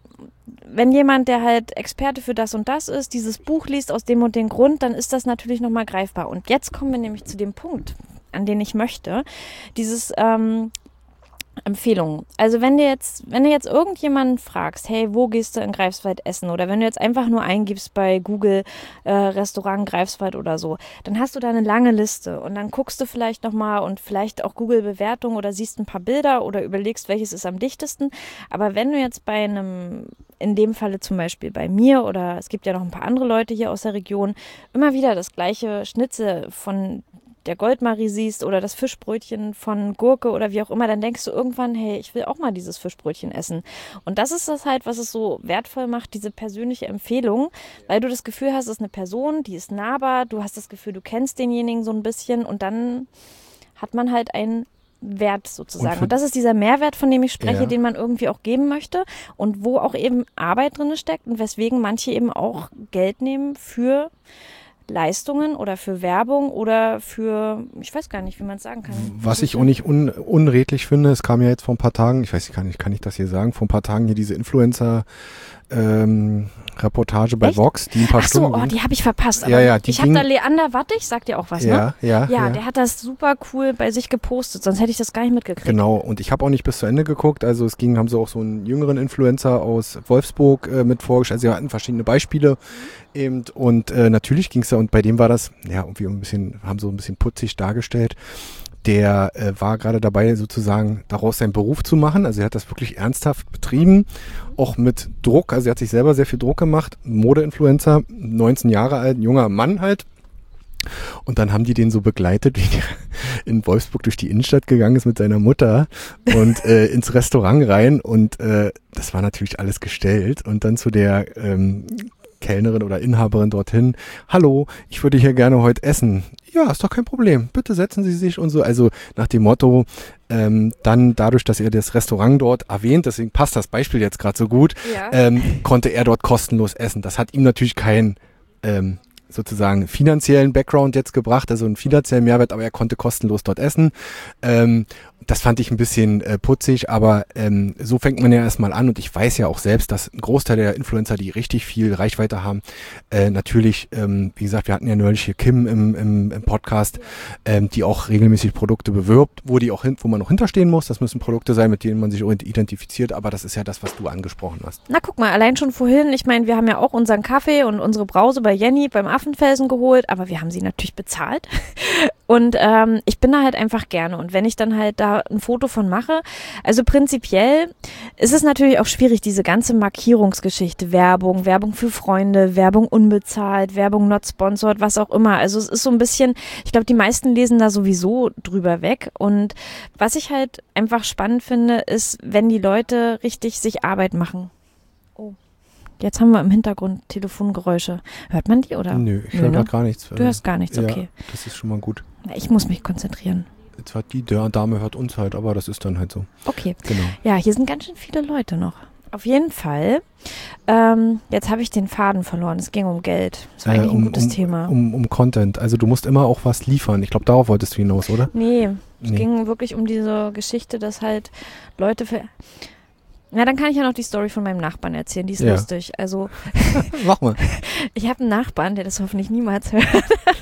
wenn jemand, der halt Experte für das und das ist, dieses Buch liest aus dem und dem Grund, dann ist das natürlich nochmal greifbar. Und jetzt kommen wir nämlich zu dem Punkt, an den ich möchte, dieses, ähm, Empfehlungen. Also wenn du jetzt, wenn du jetzt irgendjemanden fragst, hey, wo gehst du in Greifswald essen? Oder wenn du jetzt einfach nur eingibst bei Google äh, Restaurant Greifswald oder so, dann hast du da eine lange Liste und dann guckst du vielleicht nochmal und vielleicht auch Google-Bewertung oder siehst ein paar Bilder oder überlegst, welches ist am dichtesten. Aber wenn du jetzt bei einem, in dem Falle zum Beispiel bei mir oder es gibt ja noch ein paar andere Leute hier aus der Region, immer wieder das gleiche Schnitzel von der Goldmarie siehst oder das Fischbrötchen von Gurke oder wie auch immer, dann denkst du irgendwann, hey, ich will auch mal dieses Fischbrötchen essen. Und das ist das halt, was es so wertvoll macht, diese persönliche Empfehlung, weil du das Gefühl hast, es ist eine Person, die ist nahbar, du hast das Gefühl, du kennst denjenigen so ein bisschen und dann hat man halt einen Wert sozusagen. Und, und das ist dieser Mehrwert, von dem ich spreche, ja. den man irgendwie auch geben möchte und wo auch eben Arbeit drin steckt und weswegen manche eben auch Geld nehmen für Leistungen oder für Werbung oder für, ich weiß gar nicht, wie man es sagen kann. Was ich auch nicht un, unredlich finde, es kam ja jetzt vor ein paar Tagen, ich weiß gar nicht, kann ich das hier sagen, vor ein paar Tagen hier diese Influencer ähm, Reportage bei Echt? Vox, die ein paar Ach so, Stunden oh, ging. die habe ich verpasst. Aber Ja, ja, die ich habe ging- da Leander Wattig, sagt dir auch was, Ja, ne? ja, Ja, ja. der hat das super cool bei sich gepostet, sonst hätte ich das gar nicht mitgekriegt. Genau, und ich habe auch nicht bis zu Ende geguckt, also es ging, haben sie auch so einen jüngeren Influencer aus Wolfsburg äh, mit vorgestellt, also sie hatten verschiedene Beispiele eben und äh, natürlich ging es da, und bei dem war das, ja, irgendwie ein bisschen, haben so ein bisschen putzig dargestellt, der äh, war gerade dabei sozusagen daraus seinen Beruf zu machen, also er hat das wirklich ernsthaft betrieben, auch mit Druck, also er hat sich selber sehr viel Druck gemacht, Mode-Influencer, neunzehn Jahre alt, ein junger Mann halt. Und dann haben die den so begleitet, wie der in Wolfsburg durch die Innenstadt gegangen ist mit seiner Mutter und äh, ins Restaurant rein. Und äh, das war natürlich alles gestellt. Und dann zu der ähm, Kellnerin oder Inhaberin dorthin: Hallo, ich würde hier gerne heute essen. Ja, ist doch kein Problem. Bitte setzen Sie sich und so. Also nach dem Motto, ähm, dann dadurch, dass er das Restaurant dort erwähnt, deswegen passt das Beispiel jetzt gerade so gut, Ja. ähm, konnte er dort kostenlos essen. Das hat ihm natürlich kein ähm, sozusagen finanziellen Background jetzt gebracht, also einen finanziellen Mehrwert, aber er konnte kostenlos dort essen. Ähm, das fand ich ein bisschen äh, putzig, aber ähm, so fängt man ja erstmal an, und ich weiß ja auch selbst, dass ein Großteil der Influencer, die richtig viel Reichweite haben, äh, natürlich, ähm, wie gesagt, wir hatten ja neulich hier Kim im, im, im Podcast, ähm, die auch regelmäßig Produkte bewirbt, wo die auch hin, wo man auch hinterstehen muss. Das müssen Produkte sein, mit denen man sich identifiziert, aber das ist ja das, was du angesprochen hast. Na guck mal, allein schon vorhin, ich meine, wir haben ja auch unseren Kaffee und unsere Brause bei Jenny beim Affenfelsen geholt, aber wir haben sie natürlich bezahlt. Und ähm, ich bin da halt einfach gerne. Und wenn ich dann halt da ein Foto von mache, also prinzipiell ist es natürlich auch schwierig, diese ganze Markierungsgeschichte, Werbung, Werbung für Freunde, Werbung unbezahlt, Werbung not sponsored, was auch immer. Also es ist so ein bisschen, ich glaube, die meisten lesen da sowieso drüber weg. Und was ich halt einfach spannend finde, ist, wenn die Leute richtig sich Arbeit machen. Oh, Jetzt haben wir im Hintergrund Telefongeräusche. Hört man die oder? Nö, ich Nö, höre ne? gerade gar nichts. Du hörst gar nichts, ja, okay. Das ist schon mal gut. Na, Ich muss mich konzentrieren. Jetzt hat die der Dame hört uns halt, aber das ist dann halt so. Okay. Genau. Ja, hier sind ganz schön viele Leute noch. Auf jeden Fall. Ähm, jetzt habe ich den Faden verloren. Es ging um Geld. Das war Äh, eigentlich um, ein gutes um, Thema. Um, um Content. Also du musst immer auch was liefern. Ich glaube, darauf wolltest du hinaus, oder? Nee, es Nee. ging wirklich um diese Geschichte, dass halt Leute für. Na, dann kann ich ja noch die Story von meinem Nachbarn erzählen, die ist Ja. lustig. Also, Mach mal. ich habe einen Nachbarn, der das hoffentlich niemals hört.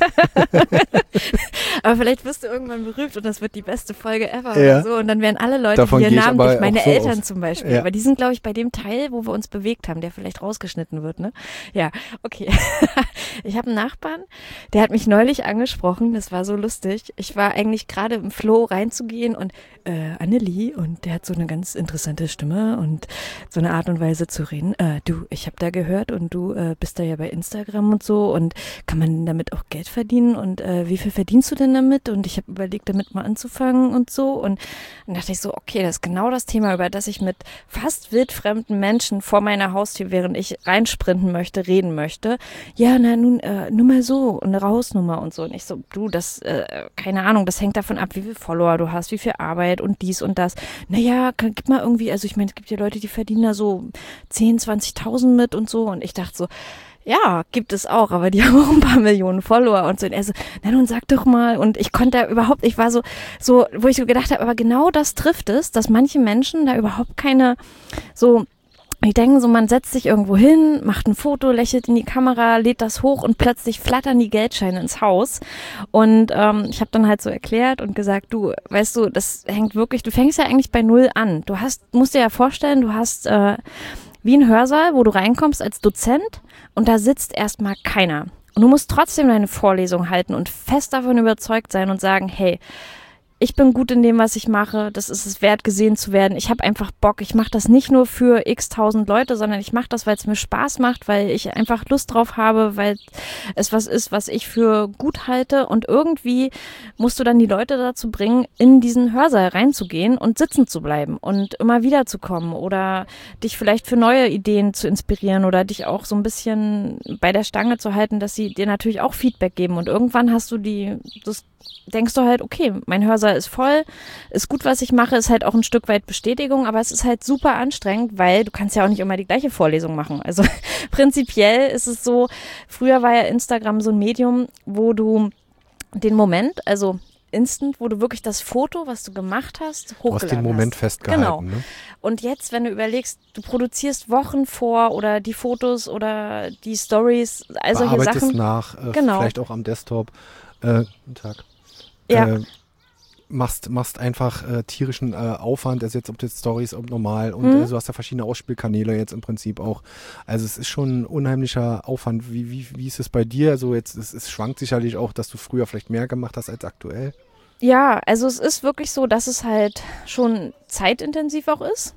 Aber vielleicht wirst du irgendwann berühmt und das wird die beste Folge ever Ja. oder so. Und dann werden alle Leute Davon hier gehe ich aber namentlich, auch meine so Eltern aus. zum Beispiel. Ja. Aber die sind, glaube ich, bei dem Teil, wo wir uns bewegt haben, der vielleicht rausgeschnitten wird, ne? Ja, okay. Ich habe einen Nachbarn, der hat mich neulich angesprochen, das war so lustig. Ich war eigentlich gerade im Flow reinzugehen und äh, Annelie, und der hat so eine ganz interessante Stimme und so eine Art und Weise zu reden. Äh, du, ich habe da gehört und du äh, bist da ja bei Instagram und so und kann man damit auch Geld verdienen und äh, wie viel verdienst du denn damit? Und ich habe überlegt, damit mal anzufangen und so. Und dann dachte ich so, okay, das ist genau das Thema, über das ich mit fast wildfremden Menschen vor meiner Haustür, während ich reinsprinten möchte, reden möchte. Ja, na nun, äh, nur mal so, eine Hausnummer und so. Und ich so, du, das, äh, keine Ahnung, das hängt davon ab, wie viel Follower du hast, wie viel Arbeit und dies und das. Naja, kann, gib mal irgendwie, also ich meine, es gibt ja Leute, die verdienen da so zehn, zwanzigtausend mit und so. Und ich dachte so, ja, gibt es auch, aber die haben auch ein paar Millionen Follower und so. Und er so, na nun sag doch mal. Und ich konnte da überhaupt, ich war so, so, wo ich so gedacht habe, aber genau das trifft es, dass manche Menschen da überhaupt keine, so, die denken so, man setzt sich irgendwo hin, macht ein Foto, lächelt in die Kamera, lädt das hoch und plötzlich flattern die Geldscheine ins Haus. Und ähm, ich habe dann halt so erklärt und gesagt, du, weißt du, das hängt wirklich, du fängst ja eigentlich bei Null an. Du hast, musst dir ja vorstellen, du hast äh, wie ein Hörsaal, wo du reinkommst als Dozent und da sitzt erstmal keiner. Und du musst trotzdem deine Vorlesung halten und fest davon überzeugt sein und sagen, hey, ich bin gut in dem, was ich mache. Das ist es wert, gesehen zu werden. Ich habe einfach Bock. Ich mache das nicht nur für x tausend Leute, sondern ich mache das, weil es mir Spaß macht, weil ich einfach Lust drauf habe, weil es was ist, was ich für gut halte. Und irgendwie musst du dann die Leute dazu bringen, in diesen Hörsaal reinzugehen und sitzen zu bleiben und immer wieder zu kommen oder dich vielleicht für neue Ideen zu inspirieren oder dich auch so ein bisschen bei der Stange zu halten, dass sie dir natürlich auch Feedback geben. Und irgendwann hast du die, das denkst du halt, okay, mein Hörsaal ist voll, ist gut, was ich mache, ist halt auch ein Stück weit Bestätigung, aber es ist halt super anstrengend, weil du kannst ja auch nicht immer die gleiche Vorlesung machen. Also prinzipiell ist es so, früher war ja Instagram so ein Medium, wo du den Moment, also instant, wo du wirklich das Foto, was du gemacht hast, hochgeladen hast. Du hast den Moment hast. festgehalten. Genau. Ne? Und jetzt, wenn du überlegst, du produzierst Wochen vor oder die Fotos oder die Stories, all solche Bearbeitest Sachen. nach, äh, Genau. vielleicht auch am Desktop. Äh, guten Tag. Ja. Äh, machst, machst einfach äh, tierischen äh, Aufwand, also jetzt ob das Stories, ob normal und Mhm. äh, du hast ja verschiedene Ausspielkanäle jetzt im Prinzip auch. Also es ist schon ein unheimlicher Aufwand. Wie, wie, wie ist es bei dir? Also jetzt, es, es schwankt sicherlich auch, dass du früher vielleicht mehr gemacht hast als aktuell. Ja, also es ist wirklich so, dass es halt schon zeitintensiv auch ist.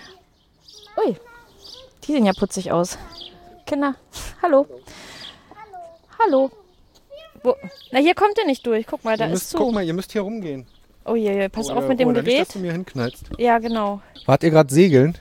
Ui, die sehen ja putzig aus. Kinder, hallo. Hallo. Wo? Na, hier kommt ihr nicht durch. Guck mal, da ihr ist müsst, zu. guck mal, ihr müsst hier rumgehen. Oh je, je, pass oh, auf ja, mit dem oh, Nicht, Gerät. dass du mir hinknallst. Ja, genau. Wart ihr gerade segeln?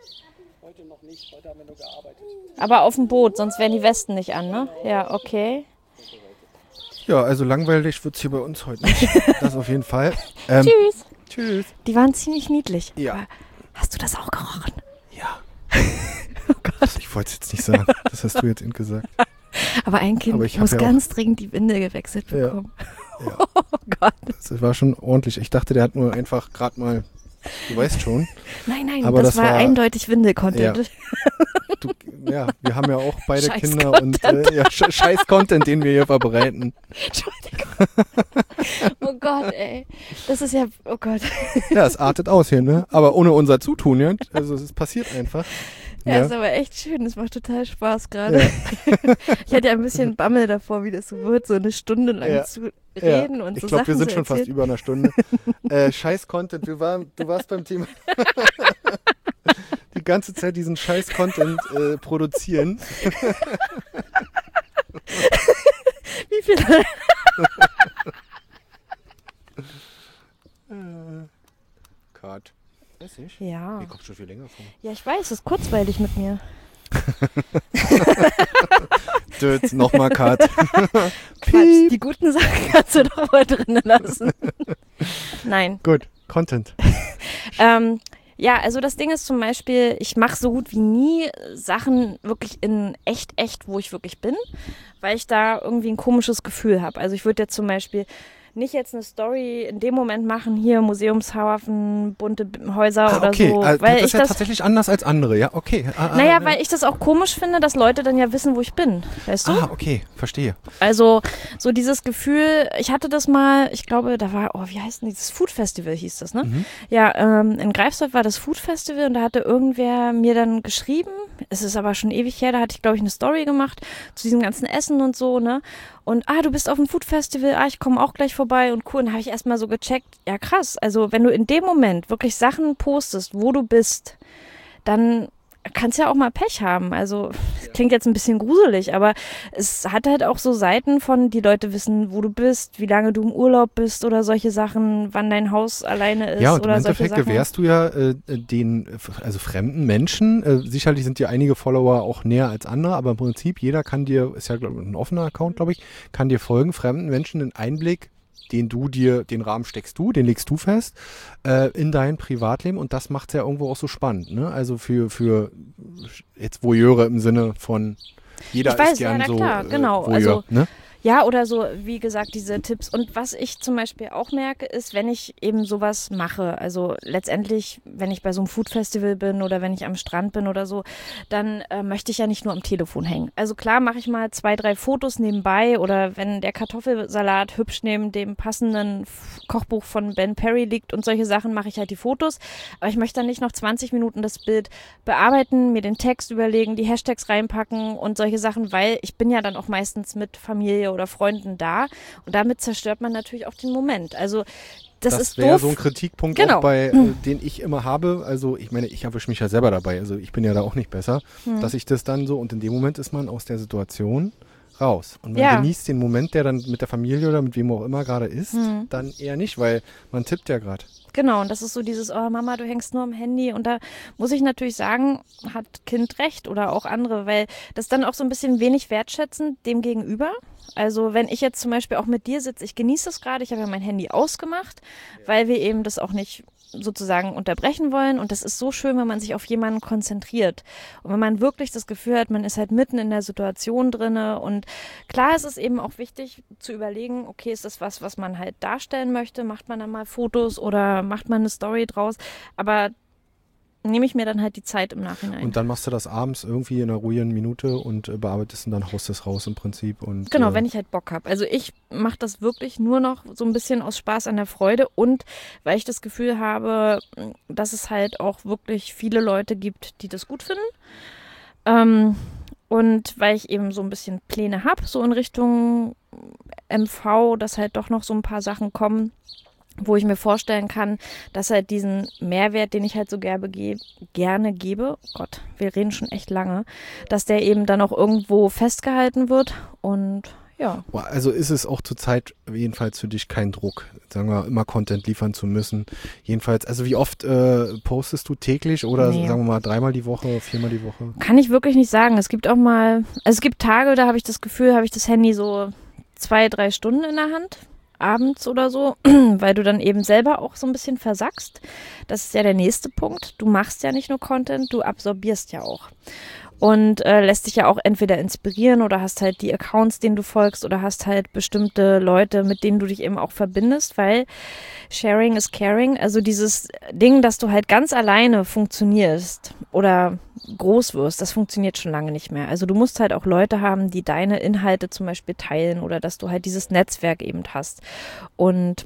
Aber auf dem Boot, sonst wären die Westen nicht an, ne? Ja, okay. Ja, also langweilig wird es hier bei uns heute nicht. Das auf jeden Fall. Ähm, Tschüss. Tschüss. Die waren ziemlich niedlich. Ja. Aber hast du das auch gerochen? Ja. Oh Gott. Ich wollte es jetzt nicht sagen. Das hast du jetzt eben gesagt. Aber ein Kind Aber ich hab muss ja ganz dringend die Windel gewechselt Ja. bekommen. Ja. Oh Gott. Das war schon ordentlich. Ich dachte, der hat nur einfach gerade mal, du weißt schon. Nein, nein, Aber das, das war, war- eindeutig Windel-Content. Du, ja, wir haben ja auch beide Scheiß Kinder und äh, ja, sch scheiß Content, den wir hier verbreiten. Entschuldigung. Oh Gott, ey. Das ist ja, oh Gott. Ja, es artet aus hier, ne? Aber ohne unser Zutun, ja? Also es passiert einfach. Ja, Ja. ist aber echt schön. Es macht total Spaß gerade. Ja. Ich hatte ja ein bisschen Bammel davor, wie das so wird, so eine Stunde lang Ja. zu reden Ja. und Ich so glaube, wir Sachen sind zu schon fast erzählen. über einer Stunde. äh, scheiß Content, du, war, du warst beim Thema die ganze Zeit diesen scheiß Content äh, produzieren. Wie viel? Cut. Weiß nicht. Ja. Mir kommt schon viel länger vor. Ja, ich weiß, es ist kurzweilig mit mir. Dötz, nochmal Cut. Quatsch, die guten Sachen kannst du doch mal drinnen lassen. Nein. Gut, Content. Ähm, ja, also das Ding ist zum Beispiel, ich mache so gut wie nie Sachen wirklich in echt, echt, wo ich wirklich bin, weil ich da irgendwie ein komisches Gefühl habe. Also ich würde jetzt zum Beispiel nicht jetzt eine Story in dem Moment machen, hier Museumshafen, bunte B- Häuser Ah, oder okay, so. also Weil das ich ist ja das, tatsächlich anders als andere, ja, okay. Ah, ah, naja, ah, weil ich das auch komisch finde, dass Leute dann ja wissen, wo ich bin, weißt du? Ah, okay, verstehe. Also so dieses Gefühl, ich hatte das mal, ich glaube, da war, oh, wie heißt denn dieses Food Festival hieß das, ne? Mhm. Ja, ähm, in Greifswald war das Food Festival und da hatte irgendwer mir dann geschrieben, es ist aber schon ewig her, da hatte ich, glaube ich, eine Story gemacht zu diesem ganzen Essen und so, ne? Und, ah, du bist auf dem Food Festival, ah, ich komme auch gleich vorbei und cool. Und habe ich erstmal so gecheckt, ja krass, also wenn du in dem Moment wirklich Sachen postest, wo du bist, dann kannst ja auch mal Pech haben. Also das klingt jetzt ein bisschen gruselig, aber es hat halt auch so Seiten von, die Leute wissen, wo du bist, wie lange du im Urlaub bist oder solche Sachen, wann dein Haus alleine ist Ja, und im oder solche Endeffekt Sachen. gewährst du ja äh, den, also fremden Menschen, äh, sicherlich sind dir einige Follower auch näher als andere, aber im Prinzip jeder kann dir, ist ja glaub, ein offener Account, glaube ich, kann dir folgen, fremden Menschen einen Einblick, den du dir, den Rahmen steckst du, den legst du fest, äh, in dein Privatleben und das macht es ja irgendwo auch so spannend, ne? Also für, für jetzt Voyeure im Sinne von jeder Ich weiß, ist gern ja, na so klar, äh, genau, Voyeur, also ne? Ja, oder so, wie gesagt, diese Tipps. Und was ich zum Beispiel auch merke, ist, wenn ich eben sowas mache, also letztendlich, wenn ich bei so einem Food-Festival bin oder wenn ich am Strand bin oder so, dann äh, möchte ich ja nicht nur am Telefon hängen. Also klar mache ich mal zwei, drei Fotos nebenbei oder wenn der Kartoffelsalat hübsch neben dem passenden F- Kochbuch von Ben Perry liegt und solche Sachen, mache ich halt die Fotos. Aber ich möchte dann nicht noch zwanzig Minuten das Bild bearbeiten, mir den Text überlegen, die Hashtags reinpacken und solche Sachen, weil ich bin ja dann auch meistens mit Familie oder Freunden da und damit zerstört man natürlich auch den Moment. Also das, Das ist wäre doof. so ein Kritikpunkt Genau. auch bei, äh, den ich immer habe. Also ich meine, ich erwische mich ja selber dabei. Also ich bin ja da auch nicht besser, Hm. dass ich das dann so und in dem Moment ist man aus der Situation raus. Und man Ja. genießt den Moment, der dann mit der Familie oder mit wem auch immer gerade ist, Hm. dann eher nicht, weil man tippt ja gerade. Genau, und das ist so dieses, oh Mama, du hängst nur am Handy. Und da muss ich natürlich sagen, hat Kind recht oder auch andere, weil das dann auch so ein bisschen wenig wertschätzend dem gegenüber. Also wenn ich jetzt zum Beispiel auch mit dir sitze, ich genieße das gerade, ich habe ja mein Handy ausgemacht, weil wir eben das auch nicht sozusagen unterbrechen wollen. Und das ist so schön, wenn man sich auf jemanden konzentriert. Und wenn man wirklich das Gefühl hat, man ist halt mitten in der Situation drinne. Und klar ist es eben auch wichtig zu überlegen, okay, ist das was, was man halt darstellen möchte? Macht man dann mal Fotos oder macht man eine Story draus? Aber nehme ich mir dann halt die Zeit im Nachhinein. Und dann machst du das abends irgendwie in einer ruhigen Minute und äh, bearbeitest und dann haust es raus im Prinzip. Und, Genau, äh, wenn ich halt Bock habe. Also ich mache das wirklich nur noch so ein bisschen aus Spaß an der Freude und weil ich das Gefühl habe, dass es halt auch wirklich viele Leute gibt, die das gut finden. Ähm, und weil ich eben so ein bisschen Pläne habe, so in Richtung M V, dass halt doch noch so ein paar Sachen kommen, wo ich mir vorstellen kann, dass halt diesen Mehrwert, den ich halt so gerne, ge- gerne gebe, oh Gott, wir reden schon echt lange, dass der eben dann auch irgendwo festgehalten wird und ja. Boah, also ist es auch zurzeit jedenfalls für dich kein Druck, sagen wir, immer Content liefern zu müssen. Jedenfalls, also wie oft äh, postest du täglich oder Nee. sagen wir mal dreimal die Woche, viermal die Woche? Kann ich wirklich nicht sagen. Es gibt auch mal, also es gibt Tage, da habe ich das Gefühl, habe ich das Handy so zwei, drei Stunden in der Hand, abends oder so, weil du dann eben selber auch so ein bisschen versackst. Das ist ja der nächste Punkt. Du machst ja nicht nur Content, du absorbierst ja auch. Und äh, lässt dich ja auch entweder inspirieren oder hast halt die Accounts, denen du folgst oder hast halt bestimmte Leute, mit denen du dich eben auch verbindest, weil Sharing is Caring, also dieses Ding, dass du halt ganz alleine funktionierst oder groß wirst, das funktioniert schon lange nicht mehr. Also du musst halt auch Leute haben, die deine Inhalte zum Beispiel teilen oder dass du halt dieses Netzwerk eben hast. Und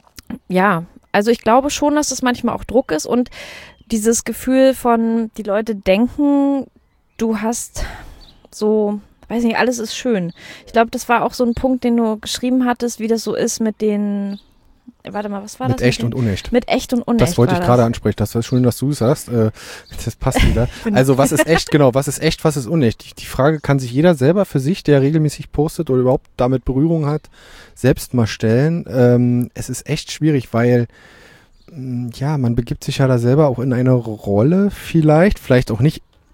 ja, also ich glaube schon, dass das manchmal auch Druck ist und dieses Gefühl von, die Leute denken, du hast so, weiß nicht, alles ist schön. Ich glaube, das war auch so ein Punkt, den du geschrieben hattest, wie das so ist mit den, warte mal, was war Mit das? echt mit und unecht. den, Mit echt und unecht. Das wollte ich war gerade das. ansprechen. Das ist schön, dass du es sagst. Äh, das passt wieder. Also was ist echt, genau, was ist echt, was ist unecht? Die, die Frage kann sich jeder selber für sich, der regelmäßig postet oder überhaupt damit Berührung hat, selbst mal stellen. Ähm, es ist echt schwierig, weil mh, ja, man begibt sich ja da selber auch in eine Rolle vielleicht, vielleicht auch nicht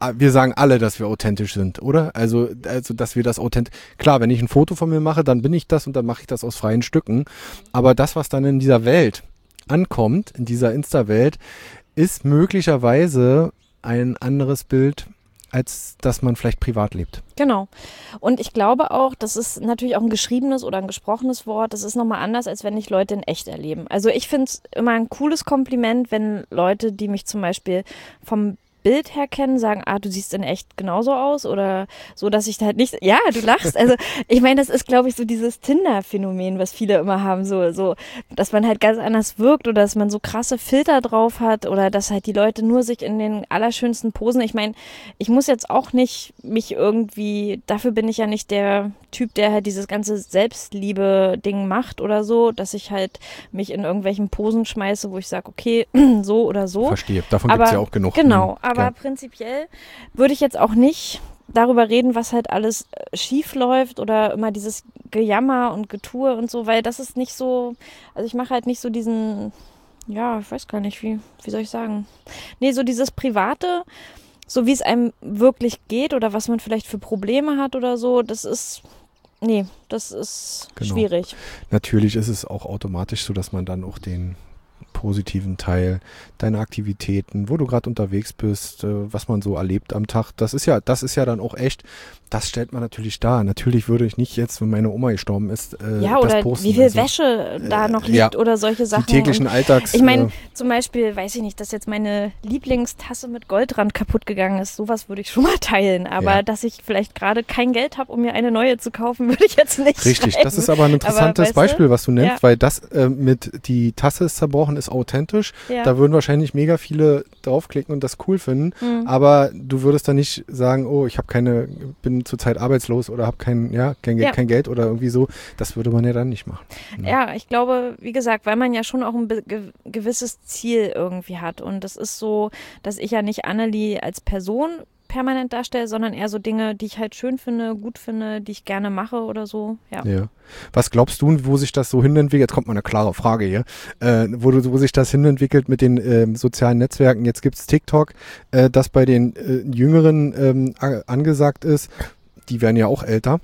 wir sagen alle, dass wir authentisch sind, oder? Also, also, dass wir das authentisch, klar, wenn ich ein Foto von mir mache, dann bin ich das und dann mache ich das aus freien Stücken. Aber das, was dann in dieser Welt ankommt, in dieser Insta-Welt, ist möglicherweise ein anderes Bild, als dass man vielleicht privat lebt. Genau. Und ich glaube auch, das ist natürlich auch ein geschriebenes oder ein gesprochenes Wort. Das ist nochmal anders, als wenn ich Leute in echt erleben. Also ich finde es immer ein cooles Kompliment, wenn Leute, die mich zum Beispiel vom Bild her kennen, sagen, ah, du siehst in echt genauso aus oder so, dass ich da halt nicht, ja, du lachst. Also ich meine, das ist, glaube ich, so dieses Tinder-Phänomen, was viele immer haben, so, so, dass man halt ganz anders wirkt oder dass man so krasse Filter drauf hat oder dass halt die Leute nur sich in den allerschönsten Posen, ich meine, ich muss jetzt auch nicht mich irgendwie, dafür bin ich ja nicht der Typ, der halt dieses ganze Selbstliebe-Ding macht oder so, dass ich halt mich in irgendwelchen Posen schmeiße, wo ich sage, okay, so oder so. Verstehe, davon gibt es ja auch genug. Genau, Mhm. aber Ja. prinzipiell würde ich jetzt auch nicht darüber reden, was halt alles äh, schief läuft oder immer dieses Gejammer und Getue und so, weil das ist nicht so, also ich mache halt nicht so diesen, ja, ich weiß gar nicht, wie, wie soll ich sagen, nee, so dieses Private, so wie es einem wirklich geht oder was man vielleicht für Probleme hat oder so, das ist, nee, das ist Genau. schwierig. Natürlich ist es auch automatisch so, dass man dann auch den positiven Teil deiner Aktivitäten, wo du gerade unterwegs bist, äh, was man so erlebt am Tag, das ist ja, das ist ja dann auch echt, das stellt man natürlich dar. Natürlich würde ich nicht jetzt, wenn meine Oma gestorben ist, äh, Ja, das oder posten. wie viel Also, Wäsche da äh, noch liegt ja, oder solche Sachen. die täglichen Alltags. Ich meine, äh, zum Beispiel, weiß ich nicht, dass jetzt meine Lieblingstasse mit Goldrand kaputt gegangen ist. Sowas würde ich schon mal teilen. Aber Ja. dass ich vielleicht gerade kein Geld habe, um mir eine neue zu kaufen, würde ich jetzt nicht Richtig, schreiben. das ist aber ein interessantes weißt du? Beispiel, was du nennst, Ja. weil das äh, mit die Tasse ist zerbrochen, ist authentisch. Ja. Da würden wahrscheinlich mega viele draufklicken und das cool finden. Mhm. Aber du würdest dann nicht sagen, oh, ich habe keine, bin zurzeit arbeitslos oder habe kein, ja, kein, Ge- Ja. kein Geld oder irgendwie so. Das würde man ja dann nicht machen. Ja, ich glaube, wie gesagt, weil man ja schon auch ein be- ge gewisses Ziel irgendwie hat. Und das ist so, dass ich ja nicht Annelie als Person permanent darstelle, sondern eher so Dinge, die ich halt schön finde, gut finde, die ich gerne mache oder so. Ja. Ja. Was glaubst du, wo sich das so hinentwickelt? Jetzt kommt mal eine klare Frage hier. Äh, wo, du, wo sich das hinentwickelt mit den ähm, sozialen Netzwerken. Jetzt gibt es TikTok, äh, das bei den äh, Jüngeren ähm, a- angesagt ist. Die werden ja auch älter.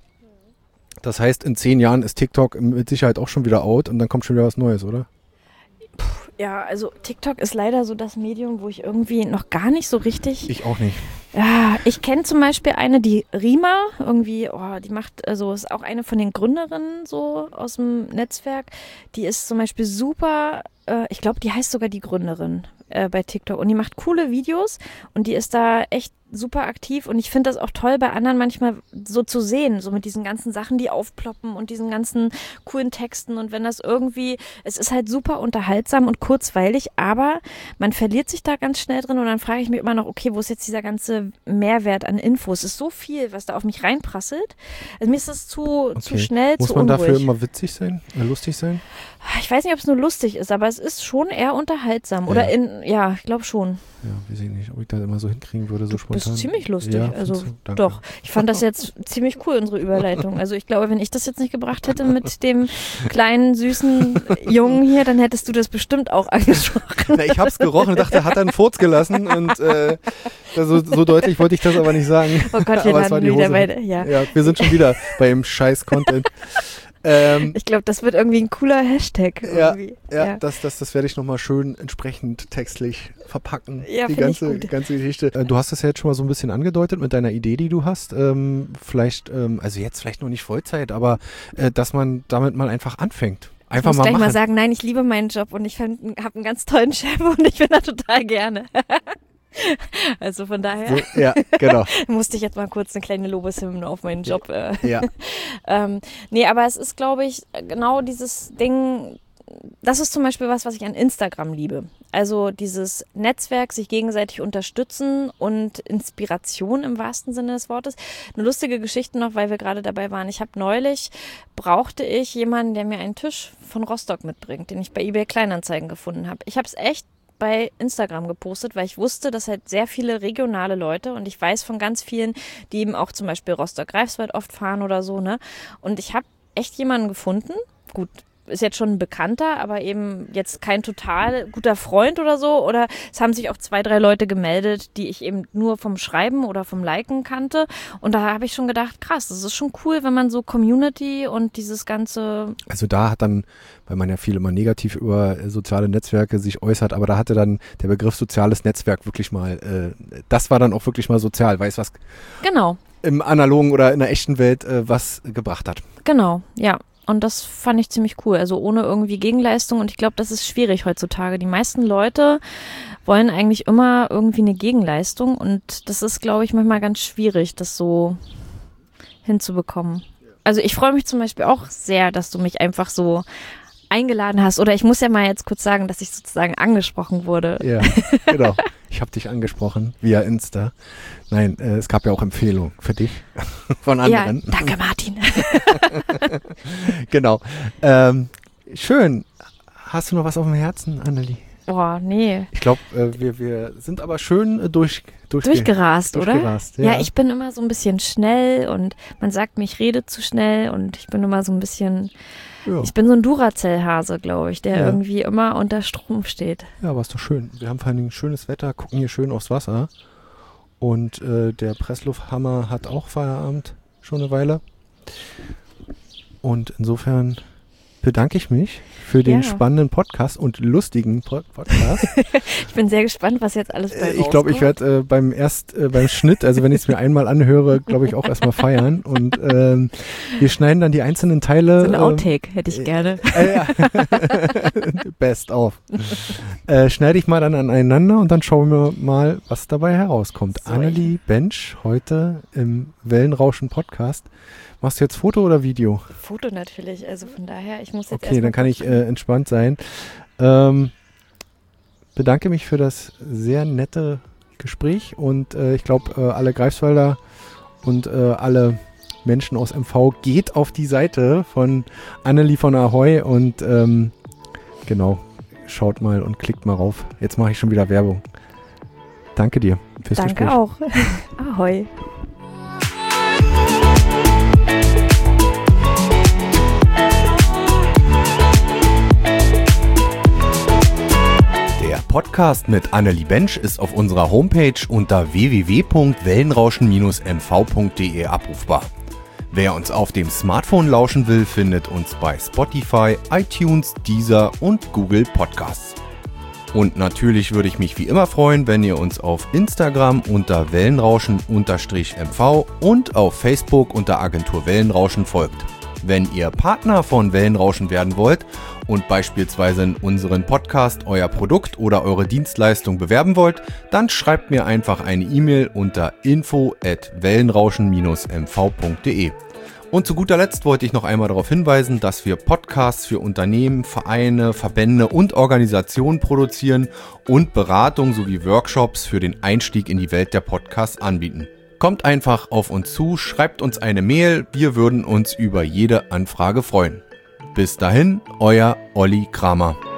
Das heißt, in zehn Jahren ist TikTok mit Sicherheit auch schon wieder out und dann kommt schon wieder was Neues, oder? Ja, also TikTok ist leider so das Medium, wo ich irgendwie noch gar nicht so richtig. Ich auch nicht. Ja, ich kenne zum Beispiel eine, die Rima, irgendwie, oh, die macht, also ist auch eine von den Gründerinnen so aus dem Netzwerk. Die ist zum Beispiel super, äh, ich glaube, die heißt sogar die Gründerin äh, bei TikTok und die macht coole Videos und die ist da echt super aktiv und ich finde das auch toll bei anderen manchmal so zu sehen, so mit diesen ganzen Sachen, die aufploppen und diesen ganzen coolen Texten und wenn das irgendwie, es ist halt super unterhaltsam und kurzweilig, aber man verliert sich da ganz schnell drin und dann frage ich mich immer noch, okay, wo ist jetzt dieser ganze Mehrwert an Infos? Es ist so viel, was da auf mich reinprasselt. Also mir ist das zu, zu Okay. schnell, Muss zu man unruhig. dafür immer witzig sein, äh, lustig sein? Ich weiß nicht, ob es nur lustig ist, aber es ist schon eher unterhaltsam. Ja. Oder in, ja, ich glaube schon. Ja, weiß ich nicht, ob ich das immer so hinkriegen würde, so Du spontan. bist ziemlich lustig. Ja, also findest du? Danke. doch. Ich fand das jetzt ziemlich cool, unsere Überleitung. Also ich glaube, wenn ich das jetzt nicht gebracht hätte mit dem kleinen, süßen Jungen hier, dann hättest du das bestimmt auch angesprochen. Na, ich hab's gerochen und dachte, hat er einen Furz gelassen und äh, so, so deutlich wollte ich das aber nicht sagen. Oh Gott, hier Aber es war landen die wir wieder Hose. bei, ja. Ja, wir sind schon wieder beim scheiß Content. Ähm, Ich glaube, das wird irgendwie ein cooler Hashtag. Ja, Irgendwie. ja, Das, das, das werde ich nochmal schön entsprechend textlich verpacken, Ja, die find ich ganze, gut. ganze Geschichte. Äh, Du hast das ja jetzt schon mal so ein bisschen angedeutet mit deiner Idee, die du hast. Ähm, vielleicht, ähm, also jetzt vielleicht noch nicht Vollzeit, aber äh, dass man damit mal einfach anfängt. Ich Einfach muss mal gleich machen. mal sagen, nein, ich liebe meinen Job und ich habe einen ganz tollen Chef und ich bin da total gerne. Also von daher So, ja, genau. musste ich jetzt mal kurz eine kleine Lobeshymne auf meinen Job. Äh. Ja. ähm, nee, aber es ist, glaube ich, genau dieses Ding, das ist zum Beispiel was, was ich an Instagram liebe. Also dieses Netzwerk, sich gegenseitig unterstützen und Inspiration im wahrsten Sinne des Wortes. Eine lustige Geschichte noch, weil wir gerade dabei waren. Ich habe neulich, brauchte ich jemanden, der mir einen Tisch von Rostock mitbringt, den ich bei eBay Kleinanzeigen gefunden habe. Ich habe es echt bei Instagram gepostet, weil ich wusste, dass halt sehr viele regionale Leute und ich weiß von ganz vielen, die eben auch zum Beispiel Rostock-Greifswald oft fahren oder so, ne? Und ich habe echt jemanden gefunden. Gut, ist jetzt schon ein Bekannter, aber eben jetzt kein total guter Freund oder so. Oder es haben sich auch zwei, drei Leute gemeldet, die ich eben nur vom Schreiben oder vom Liken kannte. Und da habe ich schon gedacht, krass, das ist schon cool, wenn man so Community und dieses ganze... Also da hat dann, weil man ja viel immer negativ über äh, soziale Netzwerke sich äußert, aber da hatte dann der Begriff soziales Netzwerk wirklich mal, äh, das war dann auch wirklich mal sozial, weiß was Genau, im analogen oder in der echten Welt äh, was gebracht hat. genau, ja. Und das fand ich ziemlich cool, also ohne irgendwie Gegenleistung. Und ich glaube, das ist schwierig heutzutage. Die meisten Leute wollen eigentlich immer irgendwie eine Gegenleistung. Und das ist, glaube ich, manchmal ganz schwierig, das so hinzubekommen. Also ich freue mich zum Beispiel auch sehr, dass du mich einfach so eingeladen hast. Oder ich muss ja mal jetzt kurz sagen, dass ich sozusagen angesprochen wurde. Ja, genau. Ich habe dich angesprochen via Insta. Nein, äh, es gab ja auch Empfehlungen für dich von anderen. Ja, danke Martin. Genau. Ähm, schön. Hast du noch was auf dem Herzen, Annelie? Boah, nee. Ich glaube, äh, wir, wir sind aber schön äh, durch, durch Durchgerast, oder? durchgerast, ja. ja. Ich bin immer so ein bisschen schnell und man sagt mir, ich rede zu schnell und ich bin immer so ein bisschen, Ja. ich bin so ein Duracell-Hase, glaube ich, der Ja. irgendwie immer unter Strom steht. Ja, aber ist doch schön. Wir haben vor allen Dingen schönes Wetter, gucken hier schön aufs Wasser. Und äh, der Presslufthammer hat auch Feierabend, schon eine Weile. Und insofern bedanke ich mich für den Ja. spannenden Podcast und lustigen Pod- Podcast. Ich bin sehr gespannt, was jetzt alles bei Äh, ich glaube, ich rauskommt. werde äh, beim erst äh, beim Schnitt, also wenn ich es mir einmal anhöre, glaube ich auch erstmal feiern. Und ähm, wir schneiden dann die einzelnen Teile. So ein ähm, Outtake hätte ich gerne. Äh, ja. Best auf. Äh, schneide ich mal dann aneinander und dann schauen wir mal, was dabei herauskommt. So. Annelie Bench heute im Wellenrauschen Podcast. Machst du jetzt Foto oder Video? Foto natürlich, also von daher, ich muss jetzt Okay, dann erstmal kann ich kurz- äh, entspannt sein. Ähm, bedanke mich für das sehr nette Gespräch und äh, ich glaube, äh, alle Greifswalder und äh, alle Menschen aus M V geht auf die Seite von Annelie von Ahoy und ähm, genau, schaut mal und klickt mal rauf. Jetzt mache ich schon wieder Werbung. Danke dir fürs Danke Gespräch. auch. Ahoi. Der Podcast mit Annelie Bench ist auf unserer Homepage unter w w w punkt wellenrauschen Bindestrich m v punkt d e abrufbar. Wer uns auf dem Smartphone lauschen will, findet uns bei Spotify, iTunes, Deezer und Google Podcasts. Und natürlich würde ich mich wie immer freuen, wenn ihr uns auf Instagram unter wellenrauschen-m v und auf Facebook unter Agentur Wellenrauschen folgt. Wenn ihr Partner von Wellenrauschen werden wollt und beispielsweise in unseren Podcast euer Produkt oder eure Dienstleistung bewerben wollt, dann schreibt mir einfach eine E-Mail unter info at wellenrauschen Bindestrich m v punkt d e. Und zu guter Letzt wollte ich noch einmal darauf hinweisen, dass wir Podcasts für Unternehmen, Vereine, Verbände und Organisationen produzieren und Beratung sowie Workshops für den Einstieg in die Welt der Podcasts anbieten. Kommt einfach auf uns zu, schreibt uns eine Mail, wir würden uns über jede Anfrage freuen. Bis dahin, euer Olli Kramer.